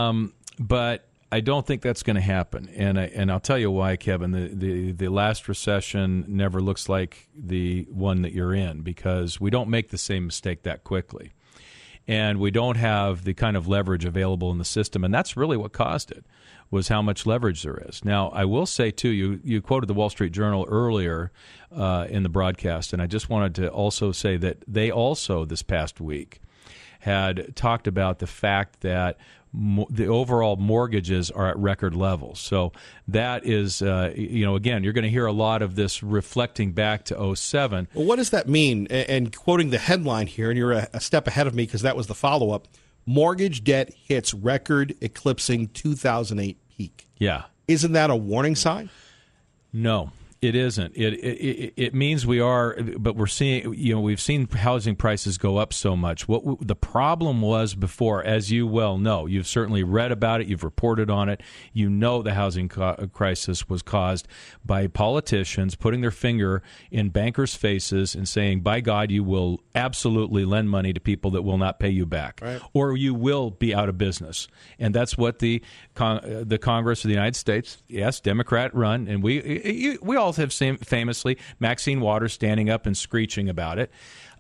but I don't think that's going to happen, and I'll tell you why, Kevin. The last recession never looks like the one that you're in because we don't make the same mistake that quickly, and we don't have the kind of leverage available in the system, and that's really what caused it. Was how much leverage there is. Now, I will say, too, you quoted the Wall Street Journal earlier in the broadcast, and I just wanted to also say that they also, this past week, had talked about the fact that the overall mortgages are at record levels. So that is, again, you're going to hear a lot of this reflecting back to 2007. Well, what does that mean? And quoting the headline here, and you're a step ahead of me because that was the follow-up, mortgage debt hits record eclipsing 2008 peak. Yeah. Isn't that a warning sign? No, it isn't. It means we are, but we're seeing, we've seen housing prices go up so much. What the problem was before, as you well know, you've certainly read about it, you've reported on it, the housing crisis was caused by politicians putting their finger in bankers' faces and saying, by God, you will absolutely lend money to people that will not pay you back, right, or you will be out of business. And that's what the Congress of the United States, yes, Democrat run, and we all have seen famously Maxine Waters standing up and screeching about it.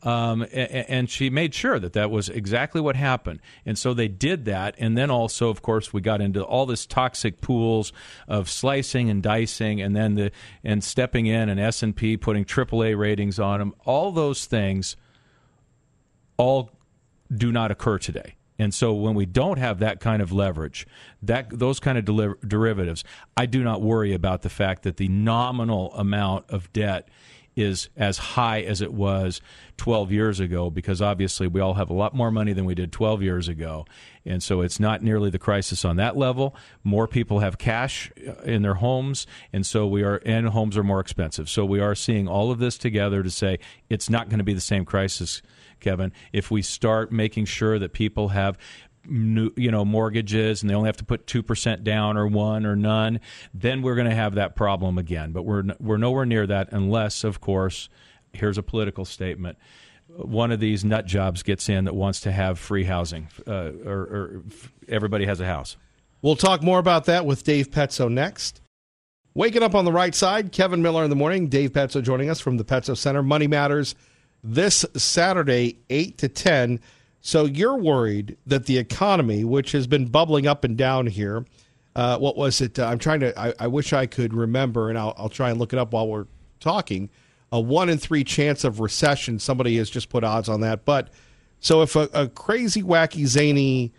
And she made sure that was exactly what happened. And so they did that. And then also, of course, we got into all this toxic pools of slicing and dicing and stepping in and S&P putting AAA ratings on them. All those things all do not occur today. And so when we don't have that kind of leverage, those kind of derivatives, I do not worry about the fact that the nominal amount of debt is as high as it was 12 years ago, because obviously we all have a lot more money than we did 12 years ago. And so it's not nearly the crisis on that level. More people have cash in their homes, and homes are more expensive. So we are seeing all of this together to say it's not going to be the same crisis, Kevin, if we start making sure that people have mortgages and they only have to put 2% down or 1 or none, then we're going to have that problem again. But we're nowhere near that unless, of course, here's a political statement, one of these nut jobs gets in that wants to have free housing or everybody has a house. We'll talk more about that with Dave Pezzo next. Waking up on the right side, Kevin Miller in the morning, Dave Pezzo joining us from the Pezzo Center. Money Matters this Saturday, 8 to 10. So you're worried that the economy, which has been bubbling up and down here, what was it? I wish I could remember, and I'll try and look it up while we're talking. A 1 in 3 chance of recession. Somebody has just put odds on that. But so if a crazy, wacky, zany,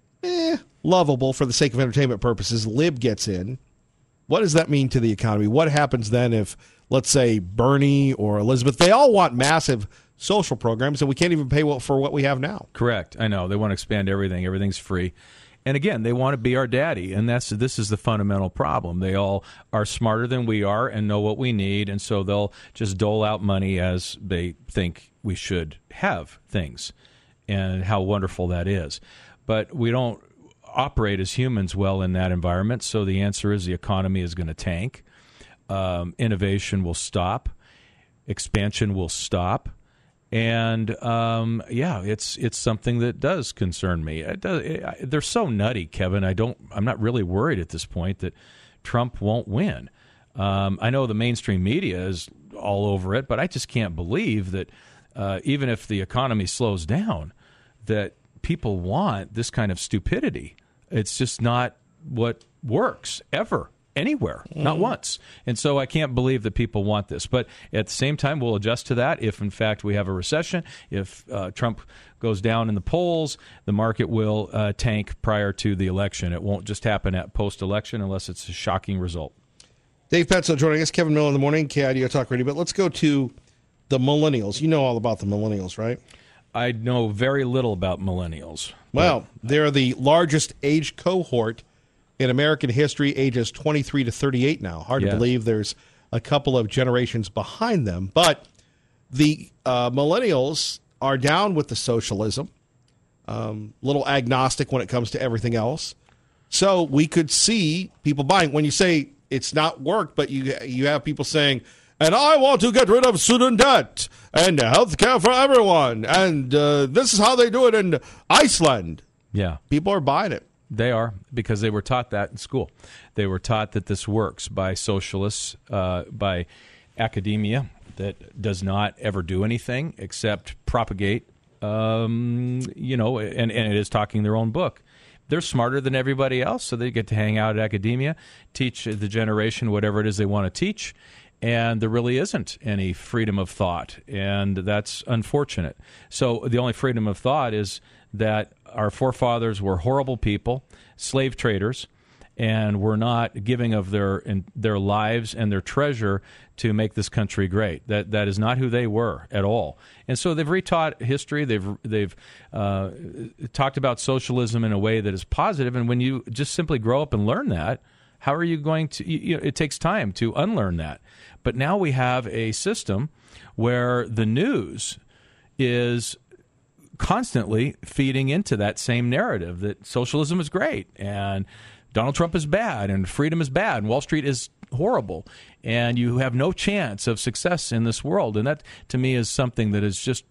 lovable for the sake of entertainment purposes, lib gets in, what does that mean to the economy? What happens then if, let's say, Bernie or Elizabeth, they all want massive social programs, and we can't even pay for what we have now? Correct. I know. They want to expand everything. Everything's free. And again, they want to be our daddy, and this is the fundamental problem. They all are smarter than we are and know what we need, and so they'll just dole out money as they think we should have things, and how wonderful that is. But we don't operate as humans well in that environment, so the answer is the economy is going to tank. Innovation will stop. Expansion will stop. And it's something that does concern me. They're so nutty, Kevin. I'm not really worried at this point that Trump won't win. I know the mainstream media is all over it, but I just can't believe that even if the economy slows down, that people want this kind of stupidity. It's just not what works ever. Anywhere, not once. And so I can't believe that people want this. But at the same time, we'll adjust to that. If, in fact, we have a recession, if Trump goes down in the polls, the market will tank prior to the election. It won't just happen at post-election unless it's a shocking result. Dave Petzo joining us, Kevin Miller in the morning, KIDO Talk Radio. But let's go to the millennials. You know all about the millennials, right? I know very little about millennials. Well, they're the largest age cohort in American history, ages 23 to 38 now. Hard to believe there's a couple of generations behind them. But the millennials are down with the socialism, little agnostic when it comes to everything else. So we could see people buying. When you say it's not work, but you have people saying, and I want to get rid of student debt and health care for everyone. And this is how they do it in Iceland. Yeah. People are buying it. They are, because they were taught that in school. They were taught that this works by socialists, by academia that does not ever do anything except propagate, and it is talking their own book. They're smarter than everybody else, so they get to hang out at academia, teach the generation whatever it is they want to teach, and there really isn't any freedom of thought, and that's unfortunate. So the only freedom of thought is that our forefathers were horrible people, slave traders, and were not giving of their lives and their treasure to make this country great. That is not who they were at all. And so they've retaught history. They've talked about socialism in a way that is positive. And when you just simply grow up and learn that, how are you going to? It takes time to unlearn that. But now we have a system where the news is constantly feeding into that same narrative that socialism is great and Donald Trump is bad and freedom is bad and Wall Street is horrible and you have no chance of success in this world. And that, to me, is something that is just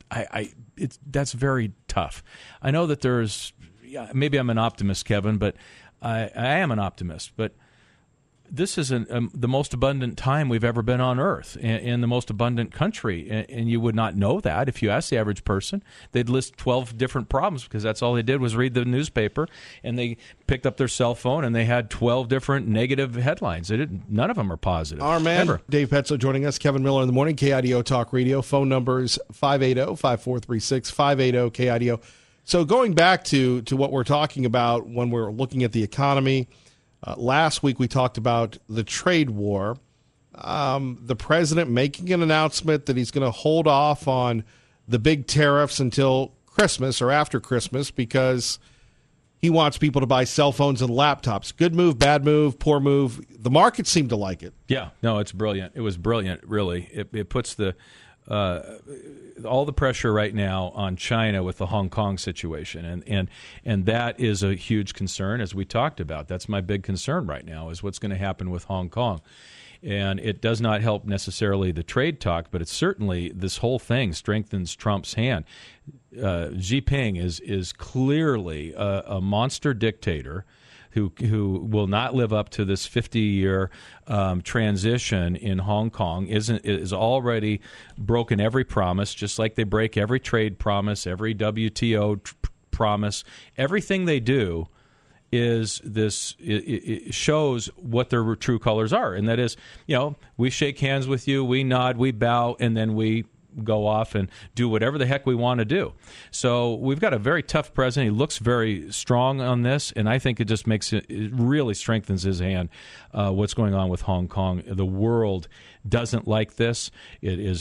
that's very tough. I know that maybe I'm an optimist, Kevin, but I am an optimist. But this is the most abundant time we've ever been on Earth, in the most abundant country. And you would not know that if you asked the average person. They'd list 12 different problems because that's all they did was read the newspaper, and they picked up their cell phone and they had 12 different negative headlines. None of them are positive. Our man, ever. Dave Petzo, joining us. Kevin Miller in the morning, KIDO Talk Radio. Phone numbers 580-5436, 580-KIDO. So going back to what we're talking about when we're looking at the economy, last week we talked about the trade war, the president making an announcement that he's going to hold off on the big tariffs until Christmas or after Christmas because he wants people to buy cell phones and laptops. Good move, bad move, poor move. The market seemed to like it. Yeah, no, it's brilliant. It was brilliant, really. It puts all the pressure right now on China with the Hong Kong situation, and that is a huge concern, as we talked about. That's my big concern right now, is what's going to happen with Hong Kong. And it does not help necessarily the trade talk, but it's certainly, this whole thing strengthens Trump's hand. Xi Jinping is clearly a monster dictator who will not live up to this 50-year transition in Hong Kong, is already broken every promise, just like they break every trade promise, every WTO promise. Everything they do is this. It shows what their true colors are, and that is, we shake hands with you, we nod, we bow, and then we go off and do whatever the heck we want to do. So we've got a very tough president. He looks very strong on this, and I think it just it really strengthens his hand, what's going on with Hong Kong. The world doesn't like this. It's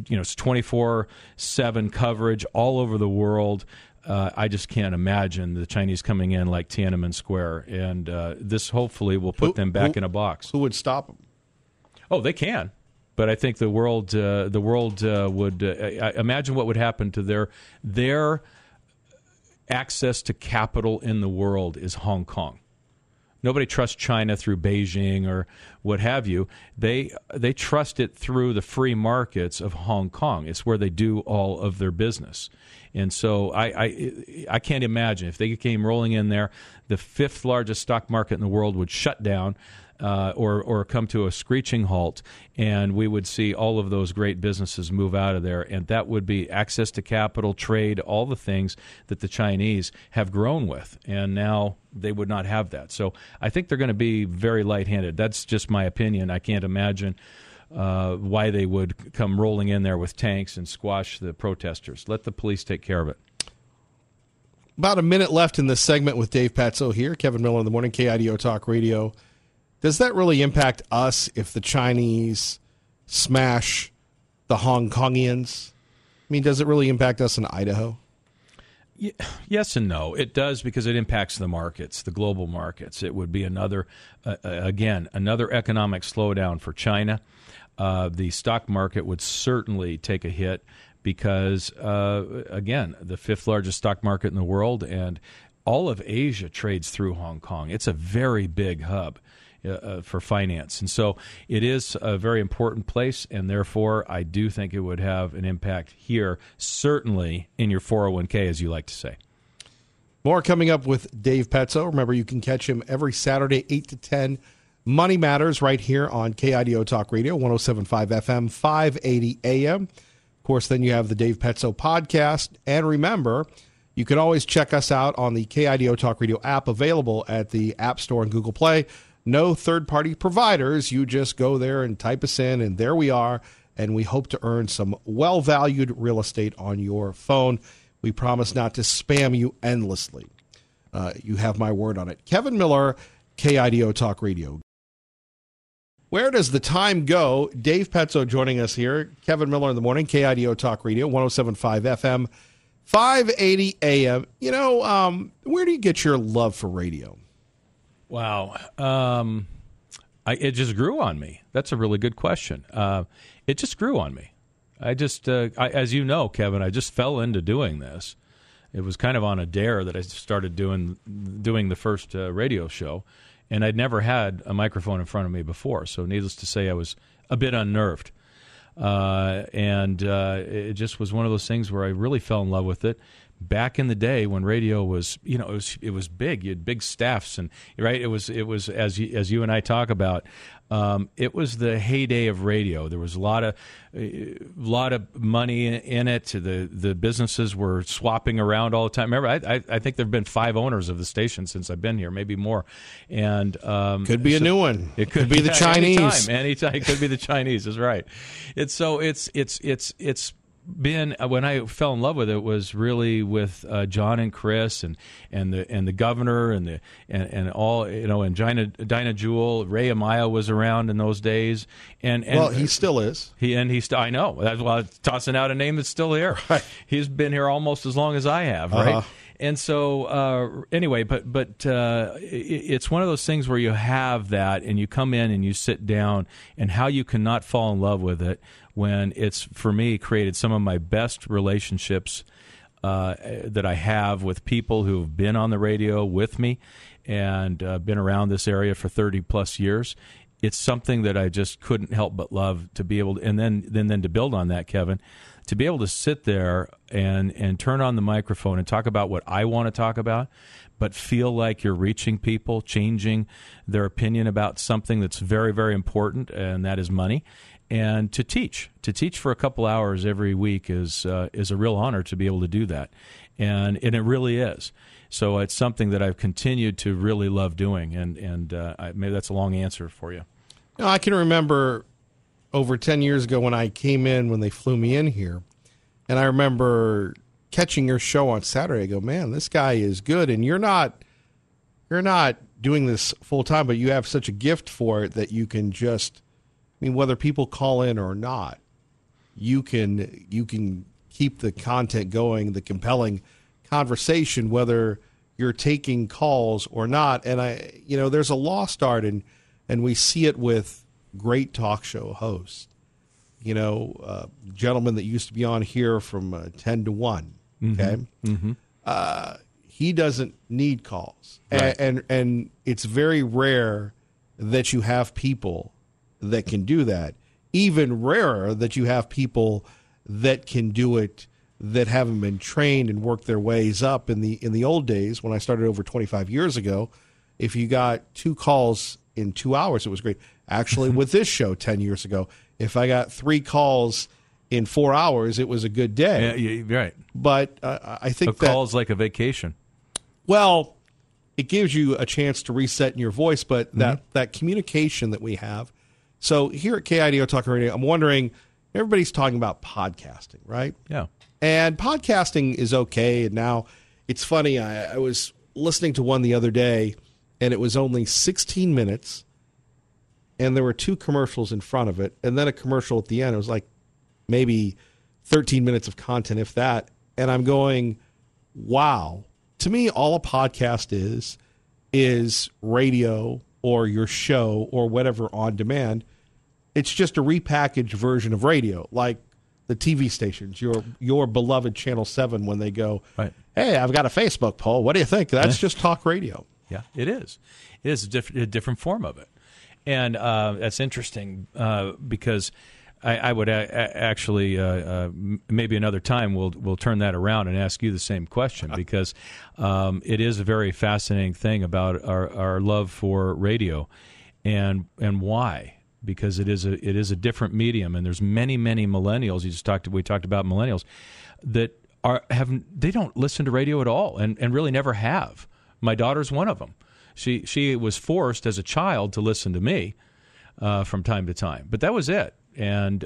24/7 coverage all over the world. I just can't imagine the Chinese coming in like Tiananmen Square, and this hopefully will put them back in a box. Who would stop them? Oh, they can. But I think the world would imagine what would happen to their access to capital in the world is Hong Kong. Nobody trusts China through Beijing or what have you. They trust it through the free markets of Hong Kong. It's where they do all of their business. And so I can't imagine if they came rolling in there, the fifth largest stock market in the world would shut down. or come to a screeching halt, and we would see all of those great businesses move out of there, and that would be access to capital, trade, all the things that the Chinese have grown with, and now they would not have that. So I think they're going to be very light-handed. That's just my opinion. I can't imagine why they would come rolling in there with tanks and squash the protesters. Let the police take care of it. About a minute left in this segment with Dave Petzo here. Kevin Miller in the morning, KIDO Talk Radio. Does that really impact us if the Chinese smash the Hong Kongians? I mean, does it really impact us in Idaho? Yes and no. It does because it impacts the markets, the global markets. It would be another economic slowdown for China. The stock market would certainly take a hit because, again, the fifth largest stock market in the world, and all of Asia trades through Hong Kong. It's a very big hub for finance. And so it is a very important place, and therefore I do think it would have an impact here, certainly in your 401k, as you like to say. More coming up with Dave Petzo. Remember, you can catch him every Saturday, 8 to 10, Money Matters, right here on KIDO Talk Radio, 107.5 FM, 580 AM. Of course, then you have the Dave Petzo podcast. And remember, you can always check us out on the KIDO Talk Radio app, available at the App Store and Google Play. No third-party providers. You just go there and type us in, and there we are. And we hope to earn some well-valued real estate on your phone. We promise not to spam you endlessly. You have my word on it. Kevin Miller, KIDO Talk Radio. Where does the time go? Dave Petzo joining us here. Kevin Miller in the morning, KIDO Talk Radio, 107.5 FM, 580 AM. You know, where do you get your love for radio? Wow. It just grew on me. That's a really good question. It just grew on me. As you know, Kevin, I just fell into doing this. It was kind of on a dare that I started doing the first radio show. And I'd never had a microphone in front of me before, so needless to say, I was a bit unnerved. And it just was one of those things where I really fell in love with it. Back in the day when radio was, it was big. You had big staffs, and right, it was as you and I talk about. It was the heyday of radio. There was a lot of money in it. The businesses were swapping around all the time. Remember, I think there've been 5 owners of the station since I've been here, maybe more. And could be a new one. It could be the Chinese. Anytime. It could be the Chinese. Is right. It's been, when I fell in love with it, was really with John and Chris and the governor and all, and Dinah Jewell. Ray Amaya was around in those days, and well, he still is. I know. That's why I'm tossing out a name that's still here. Right. He's been here almost as long as I have, right? Uh-huh. And so anyway, but it's one of those things where you have that, and you come in and you sit down, and how you cannot fall in love with it when it's, for me, created some of my best relationships that I have with people who have been on the radio with me and been around this area for 30-plus years. It's something that I just couldn't help but love to be able to, and then to build on that, Kevin, to be able to sit there and turn on the microphone and talk about what I want to talk about, but feel like you're reaching people, changing their opinion about something that's very, very important, and that is money. And to teach for a couple hours every week is a real honor to be able to do that, and it really is. So it's something that I've continued to really love doing, and maybe that's a long answer for you. I can remember over 10 years ago when I came in, when they flew me in here, and I remember catching your show on Saturday. I go, man, this guy is good, and you're not doing this full time, but you have such a gift for it that you can just. I mean, whether people call in or not, you can keep the content going, the compelling conversation, whether you're taking calls or not. And there's a lost art, and we see it with great talk show hosts. Gentleman that used to be on here from 10 to 1. Okay, mm-hmm. He doesn't need calls, right. and it's very rare that you have people that can do that. Even rarer that you have people that can do it that haven't been trained and worked their ways up. In the old days, when I started over 25 years ago, if you got 2 calls in 2 hours, it was great. Actually, with this show 10 years ago, if I got 3 calls in 4 hours, it was a good day. Yeah, right. But I think a call's like a vacation. Well, it gives you a chance to reset in your voice, but that communication that we have. So here at KIDO Talk Radio, I'm wondering, everybody's talking about podcasting, right? Yeah. And podcasting is okay. And now it's funny, I was listening to one the other day, and it was only 16 minutes, and there were 2 commercials in front of it, and then a commercial at the end. It was like maybe 13 minutes of content, if that. And I'm going, wow. To me, all a podcast is radio or your show or whatever on demand. It's just a repackaged version of radio, like the TV stations, your beloved Channel 7 when they go, right. Hey, I've got a Facebook poll. What do you think? That's just talk radio. Yeah, it is. It is a different form of it. And that's interesting because I would actually maybe another time we'll turn that around and ask you the same question, because it is a very fascinating thing about our love for radio and why. Because it is a different medium, and there's many millennials. We talked about millennials that they don't listen to radio at all, and really never have. My daughter's one of them. She was forced as a child to listen to me from time to time, but that was it. And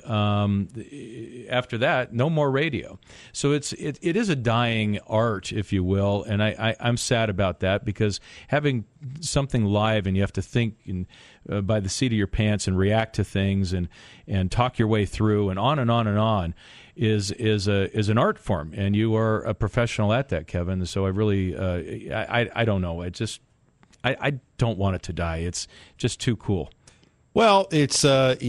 after that, no more radio. So it is a dying art, if you will, and I'm sad about that, because having something live and you have to think by the seat of your pants and react to things and talk your way through and on and on and on is an art form, and you are a professional at that, Kevin. So I really I don't know. I don't want it to die. It's just too cool. Well, it's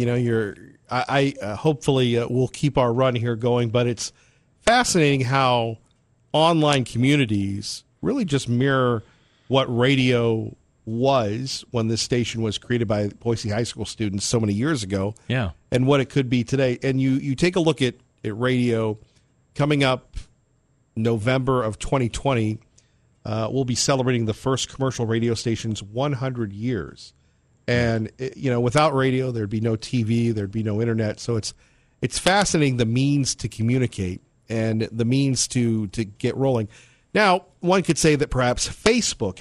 I hopefully we'll keep our run here going, but it's fascinating how online communities really just mirror what radio was when this station was created by Boise High School students so many years ago. Yeah. And what it could be today. And you take a look at radio coming up November of 2020, we'll be celebrating the first commercial radio station's 100 years. And, without radio, there'd be no TV, there'd be no internet. So it's fascinating, the means to communicate and the means to get rolling. Now, one could say that perhaps Facebook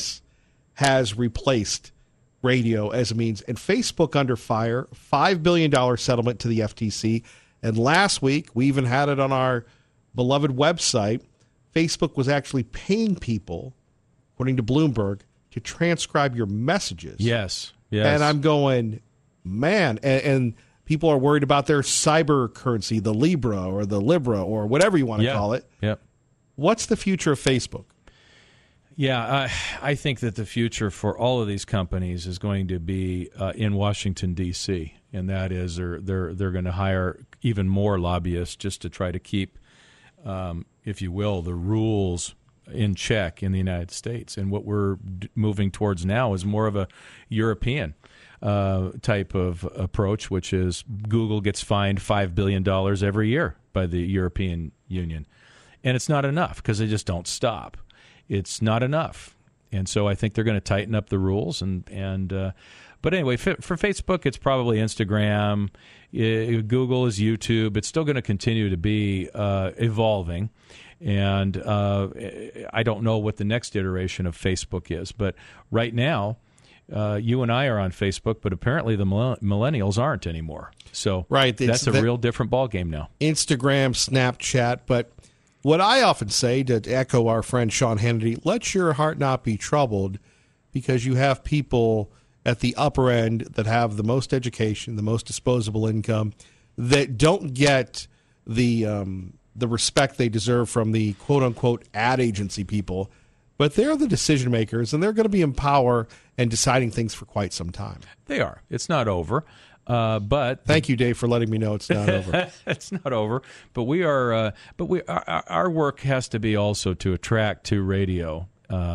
has replaced radio as a means. And Facebook under fire, $5 billion settlement to the FTC. And last week, we even had it on our beloved website, Facebook was actually paying people, according to Bloomberg, to transcribe your messages. Yes. And I'm going, man, and people are worried about their cyber currency, the Libra or the Libra or whatever you want to call it. Yep. What's the future of Facebook? Yeah, I think that the future for all of these companies is going to be in Washington, D.C., and that is they're going to hire even more lobbyists just to try to keep, if you will, the rules in check in the United States. And what we're moving towards now is more of a European type of approach, which is Google gets fined $5 billion every year by the European Union. And it's not enough because they just don't stop. It's not enough. And so I think they're going to tighten up the rules. But anyway, for Facebook, it's probably Instagram. Google is YouTube. It's still going to continue to be evolving. And I don't know what the next iteration of Facebook is. But right now, you and I are on Facebook, but apparently the millennials aren't anymore. So that's a real different ballgame now. Instagram, Snapchat. But what I often say, to echo our friend Sean Hannity, let your heart not be troubled, because you have people at the upper end that have the most education, the most disposable income, that don't get the respect they deserve from the quote-unquote ad agency people, but they're the decision makers, and they're going to be in power and deciding things for quite some time. They are. It's not over. But thank you, Dave, for letting me know it's not over. It's not over, but we are. Our work has to be also to attract to radio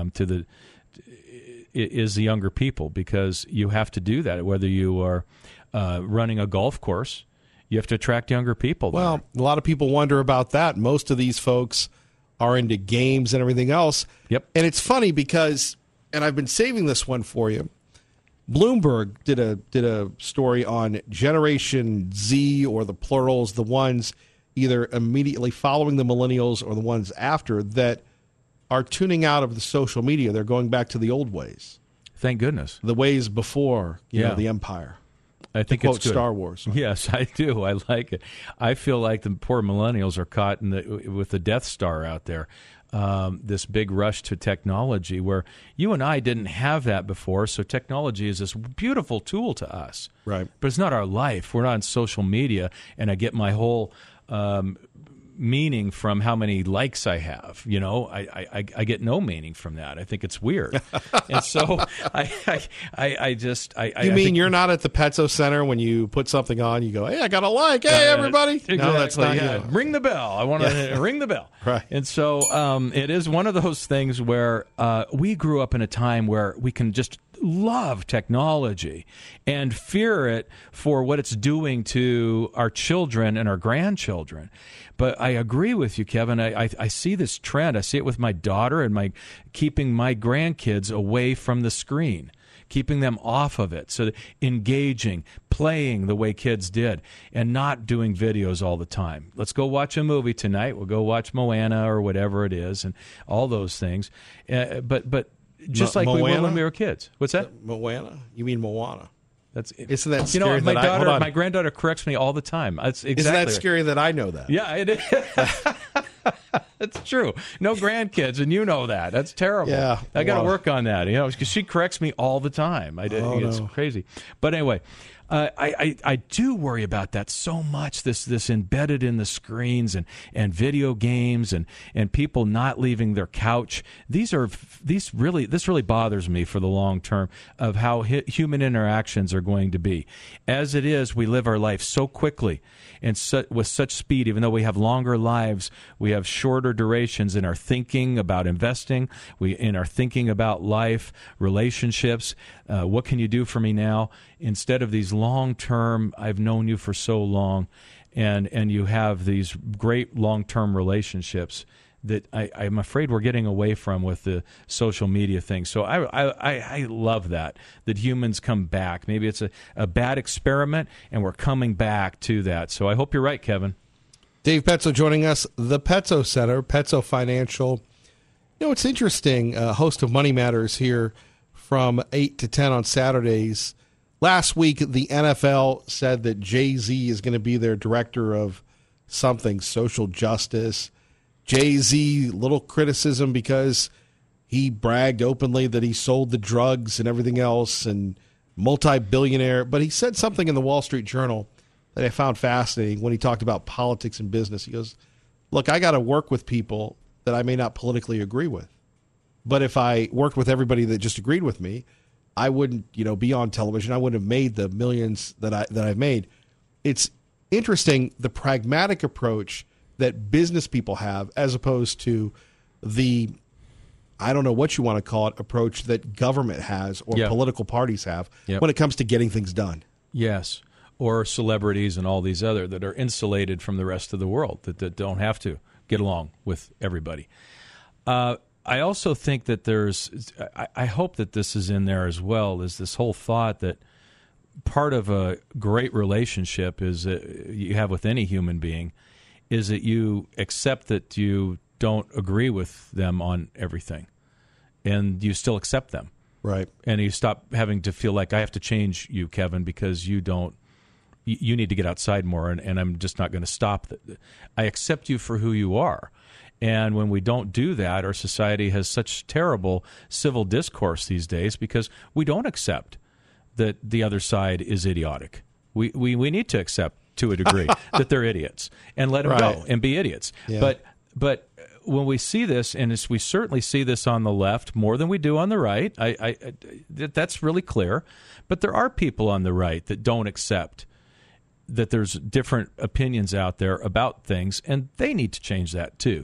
is the younger people, because you have to do that. Whether you are running a golf course, you have to attract younger people. Well, a lot of people wonder about that. Most of these folks are into games and everything else. Yep. And it's funny because, and I've been saving this one for you, Bloomberg did a story on Generation Z, or the plurals, the ones either immediately following the millennials or the ones after, that are tuning out of the social media. They're going back to the old ways. Thank goodness. The ways before, you know, the empire. I think it's good. Star Wars. Yes, I do. I like it. I feel like the poor millennials are caught with the Death Star out there. This big rush to technology, where you and I didn't have that before. So technology is this beautiful tool to us, right? But it's not our life. We're not on social media, and I get my whole meaning from how many likes I have. You know, I get no meaning from that. I think it's weird, and so I just. You mean you're not at the Petso Center when you put something on? You go, hey, I got a like. Hey, everybody. Exactly. No, that's not you. Ring the bell. I want to ring the bell. Right. And so it is one of those things where we grew up in a time where we can just love technology and fear it for what it's doing to our children and our grandchildren. But I agree with you, Kevin. I see this trend. I see it with my daughter and keeping my grandkids away from the screen, keeping them off of it, so that engaging, playing the way kids did, and not doing videos all the time. Let's go watch a movie tonight. We'll go watch Moana or whatever it is, and all those things. But just like Moana? we were when we were kids. What's that? Moana? You mean Moana? Isn't that scary? You know, my granddaughter corrects me all the time. That's exactly. Isn't that scary that I know that? Yeah, it is. That's true. No grandkids, and you know that. That's terrible. Yeah, I got to work on that. You know, because she corrects me all the time. It's crazy. But anyway, I do worry about that so much. This embedded in the screens and video games and people not leaving their couch. This really bothers me for the long term of how human interactions are going to be. As it is, we live our life so quickly and with such speed. Even though we have longer lives, we have shorter durations in our thinking about investing, in our thinking about life, relationships. What can you do for me now? Instead of these long-term, I've known you for so long, and you have these great long-term relationships that I'm afraid we're getting away from with the social media thing. So I love that humans come back. Maybe it's a bad experiment, and we're coming back to that. So I hope you're right, Kevin. Dave Petso joining us, the Petso Center, Petso Financial. You know, it's interesting, host of Money Matters here from 8 to 10 on Saturdays. Last week, the NFL said that Jay-Z is going to be their director of something, social justice. Jay-Z, little criticism because he bragged openly that he sold the drugs and everything else and multi-billionaire. But he said something in the Wall Street Journal that I found fascinating when he talked about politics and business. He goes, look, I got to work with people that I may not politically agree with. But if I worked with everybody that just agreed with me, I wouldn't, be on television. I wouldn't have made the millions that I've made. It's interesting, the pragmatic approach that business people have as opposed to the, I don't know what you want to call it, approach that government has or political parties have when it comes to getting things done. Yes. Or celebrities and all these other that are insulated from the rest of the world, that don't have to get along with everybody. I also think that I hope that this is in there as well, is this whole thought that part of a great relationship is that you have with any human being is that you accept that you don't agree with them on everything, and you still accept them. Right. And you stop having to feel like I have to change you, Kevin, because you need to get outside more, and I'm just not going to stop. I accept you for who you are. And when we don't do that, our society has such terrible civil discourse these days because we don't accept that the other side is idiotic. We need to accept, to a degree, that they're idiots and let them go and be idiots. Yeah. But when we see this, and we certainly see this on the left more than we do on the right, that's really clear. But there are people on the right that don't accept that there's different opinions out there about things, and they need to change that too.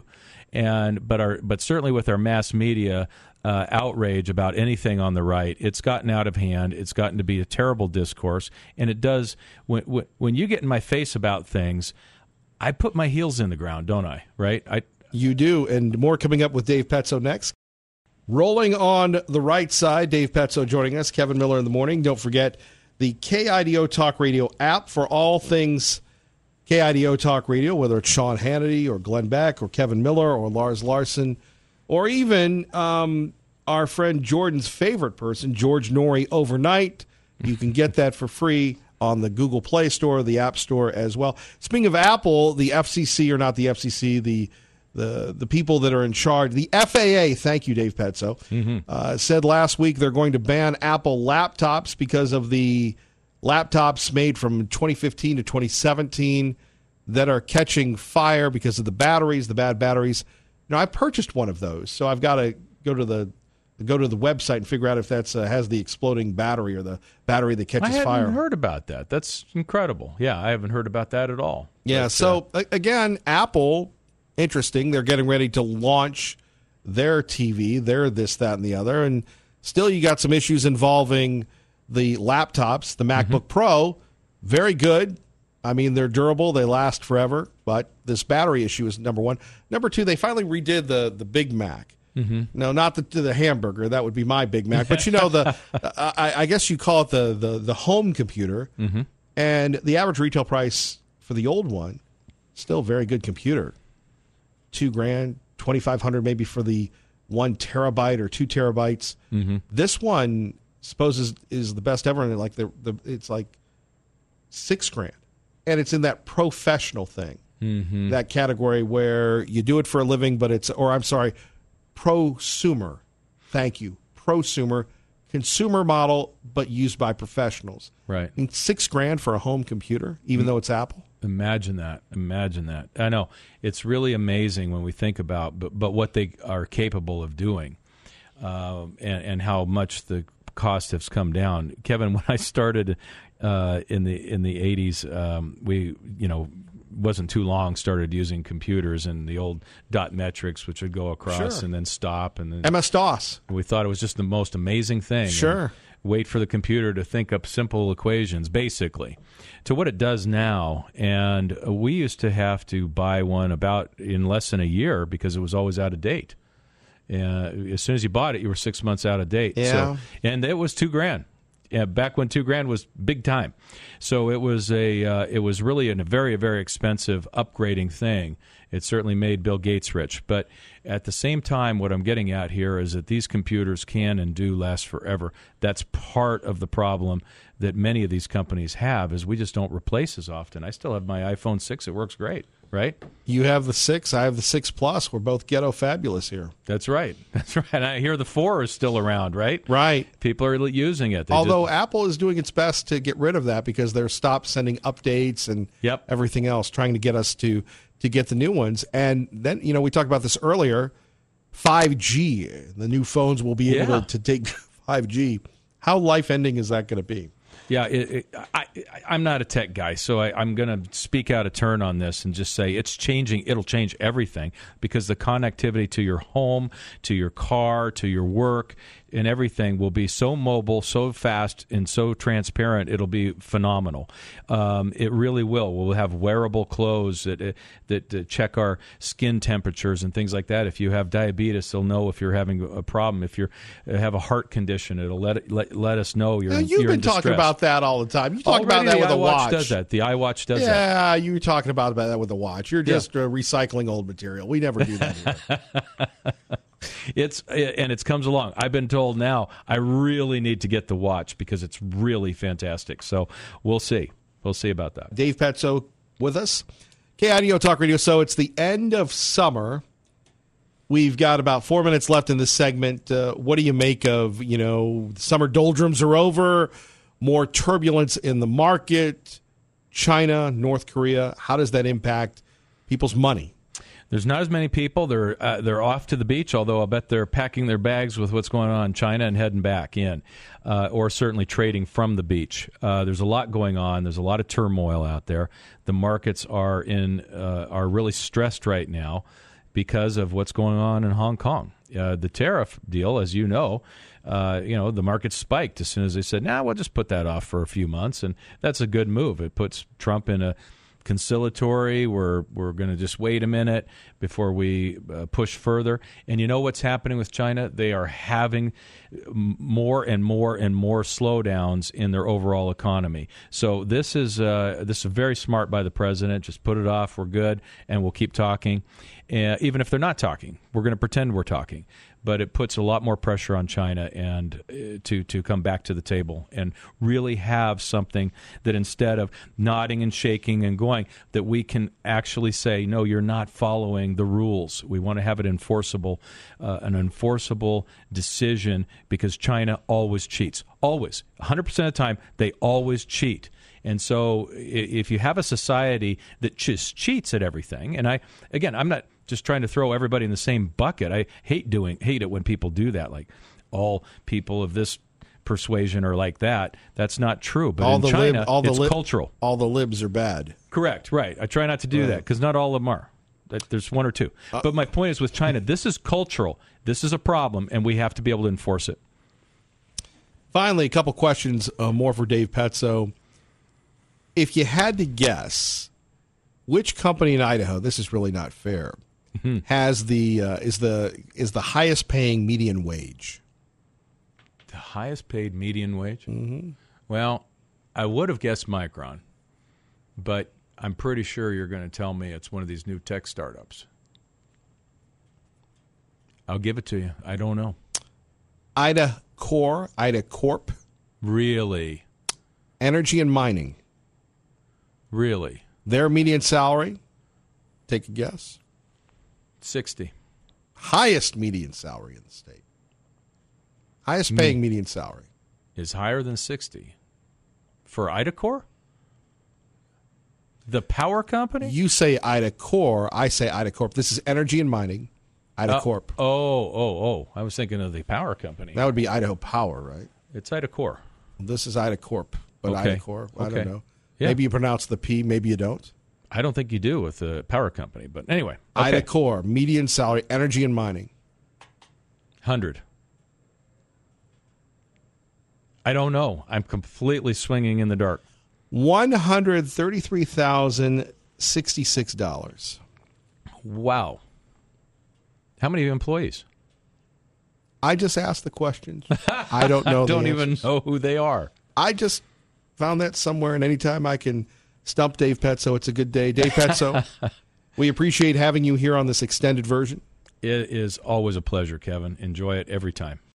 But certainly with our mass media outrage about anything on the right, it's gotten out of hand. It's gotten to be a terrible discourse, and it does. When you get in my face about things, I put my heels in the ground, don't I? Right? You do, and more coming up with Dave Petso next. Rolling on the right side, Dave Petzo joining us, Kevin Miller in the morning. Don't forget the KIDO Talk Radio app for all things KIDO Talk Radio, whether it's Sean Hannity or Glenn Beck or Kevin Miller or Lars Larson, or even our friend Jordan's favorite person, George Norrie, Overnight. You can get that for free on the Google Play Store, the App Store as well. Speaking of Apple, the FCC, or not the FCC, the people that are in charge, the FAA, thank you, Dave Petzo, said last week they're going to ban Apple laptops because of the laptops made from 2015 to 2017 that are catching fire because of the batteries, the bad batteries. I purchased one of those, so I've got to go to the website and figure out if that's has the exploding battery or the battery that catches fire. I hadn't heard about that. That's incredible. Yeah, I haven't heard about that at all. Yeah, but, so again, Apple, interesting. They're getting ready to launch their TV, their this, that, and the other, and still you got some issues involving the laptops, the MacBook Pro. Very good. I mean, they're durable. They last forever. But this battery issue is number one. Number two, they finally redid the Big Mac. No, not the hamburger. That would be my Big Mac. But, I guess you call it the home computer. And the average retail price for the old one, still very good computer. $2,000, $2,500 maybe for the 1 terabyte or 2 terabytes. This one, suppose is the best ever, and it's like $6,000, and it's in that professional thing, that category where you do it for a living, but prosumer. Thank you, prosumer, consumer model, but used by professionals. Right. I mean, $6,000 for a home computer, even though it's Apple. Imagine that. I know it's really amazing when we think about, but what they are capable of doing, and how much the cost has come down. Kevin, when I started in the 80s, we wasn't too long started using computers and the old dot metrics, which would go across and then stop, and then MS-DOS. We thought it was just the most amazing thing. Sure. Wait for the computer to think up simple equations, basically, to what it does now. And we used to have to buy one about in less than a year because it was always out of date. As soon as you bought it, you were 6 months out of date. Yeah. So, and it was $2,000. Yeah, back when $2,000 was big time. So it was really a very, very expensive upgrading thing. It certainly made Bill Gates rich. But at the same time, what I'm getting at here is that these computers can and do last forever. That's part of the problem that many of these companies have, is we just don't replace as often. I still have my iPhone 6. It works great, right? You have the 6. I have the 6 Plus. We're both ghetto fabulous here. That's right. And I hear the 4 is still around, right? Right. People are using it. Although Apple is doing its best to get rid of that because they're stopped sending updates and everything else, trying to get us to get the new ones. And then, we talked about this earlier, 5G. The new phones will be able to take 5G. How life-ending is that going to be? Yeah, I'm not a tech guy, so I'm going to speak out of turn on this and just say it's changing. It'll change everything because the connectivity to your home, to your car, to your work, and everything will be so mobile, so fast, and so transparent. It'll be phenomenal. It really will. We'll have wearable clothes that check our skin temperatures and things like that. If you have diabetes, they'll know if you're having a problem. If you have a heart condition, it'll let us know you're. You've been talking about that all the time. You talk about that with a watch. Does that? The iWatch does that. Yeah, you were talking about that with a watch. You're just recycling old material. We never do that here. It comes along. I've been told now I really need to get the watch because it's really fantastic. So we'll see. We'll see about that. Dave Petzo with us. KIDO Talk Radio. So it's the end of summer. We've got about 4 minutes left in this segment. What do you make of, summer doldrums are over, more turbulence in the market, China, North Korea? How does that impact people's money? There's not as many people. They're off to the beach, although I'll bet they're packing their bags with what's going on in China and heading back in, or certainly trading from the beach. There's a lot going on. There's a lot of turmoil out there. The markets are really stressed right now because of what's going on in Hong Kong. The tariff deal, as you know, the market spiked as soon as they said, we'll just put that off for a few months, and that's a good move. It puts Trump in a conciliatory. We're going to just wait a minute before we push further. And you know what's happening with China? They are having more and more and more slowdowns in their overall economy. So this is very smart by the president. Just put it off. We're good, and we'll keep talking. Even if they're not talking, we're going to pretend we're talking. But it puts a lot more pressure on China and to come back to the table and really have something that instead of nodding and shaking and going, that we can actually say, no, you're not following the rules. We want to have it enforceable, an enforceable decision, because China always cheats. Always. 100% of the time, they always cheat. And so if you have a society that just cheats at everything, and I'm not just trying to throw everybody in the same bucket. I hate it when people do that, like all people of this persuasion are like that. That's not true. But in China, it's cultural. All the libs are bad. Correct, right. I try not to do that because not all of them are. There's one or two. But my point is with China, this is cultural. This is a problem, and we have to be able to enforce it. Finally, a couple questions more for Dave Pezzo. If you had to guess, which company in Idaho, this is really not fair, has is the highest paying median wage? The highest paid median wage? Mm-hmm. Well, I would have guessed Micron, but I'm pretty sure you're going to tell me it's one of these new tech startups. I'll give it to you. I don't know. IDACORP. Really? Energy and mining. Really? Their median salary, take a guess. 60. Highest median salary in the state. Highest paying median salary. Is higher than 60. For IDACORP? The power company? You say IDACORP, I say IDACORP. This is energy and mining. IDACORP. I was thinking of the power company. That would be Idaho Power, right? It's IDACORP. This is IDACORP, but okay. IDACORP, I don't know. Yeah. Maybe you pronounce the P, maybe you don't. I don't think you do with the power company, but anyway. Okay. IDACORP, median salary, energy and mining. 100. I don't know. I'm completely swinging in the dark. $133,066. Wow. How many employees? I just asked the questions. I don't know. I don't even know who they are. I just found that somewhere, and anytime I can stump Dave Pezzo, it's a good day. Dave Pezzo, we appreciate having you here on this extended version. It is always a pleasure, Kevin. Enjoy it every time.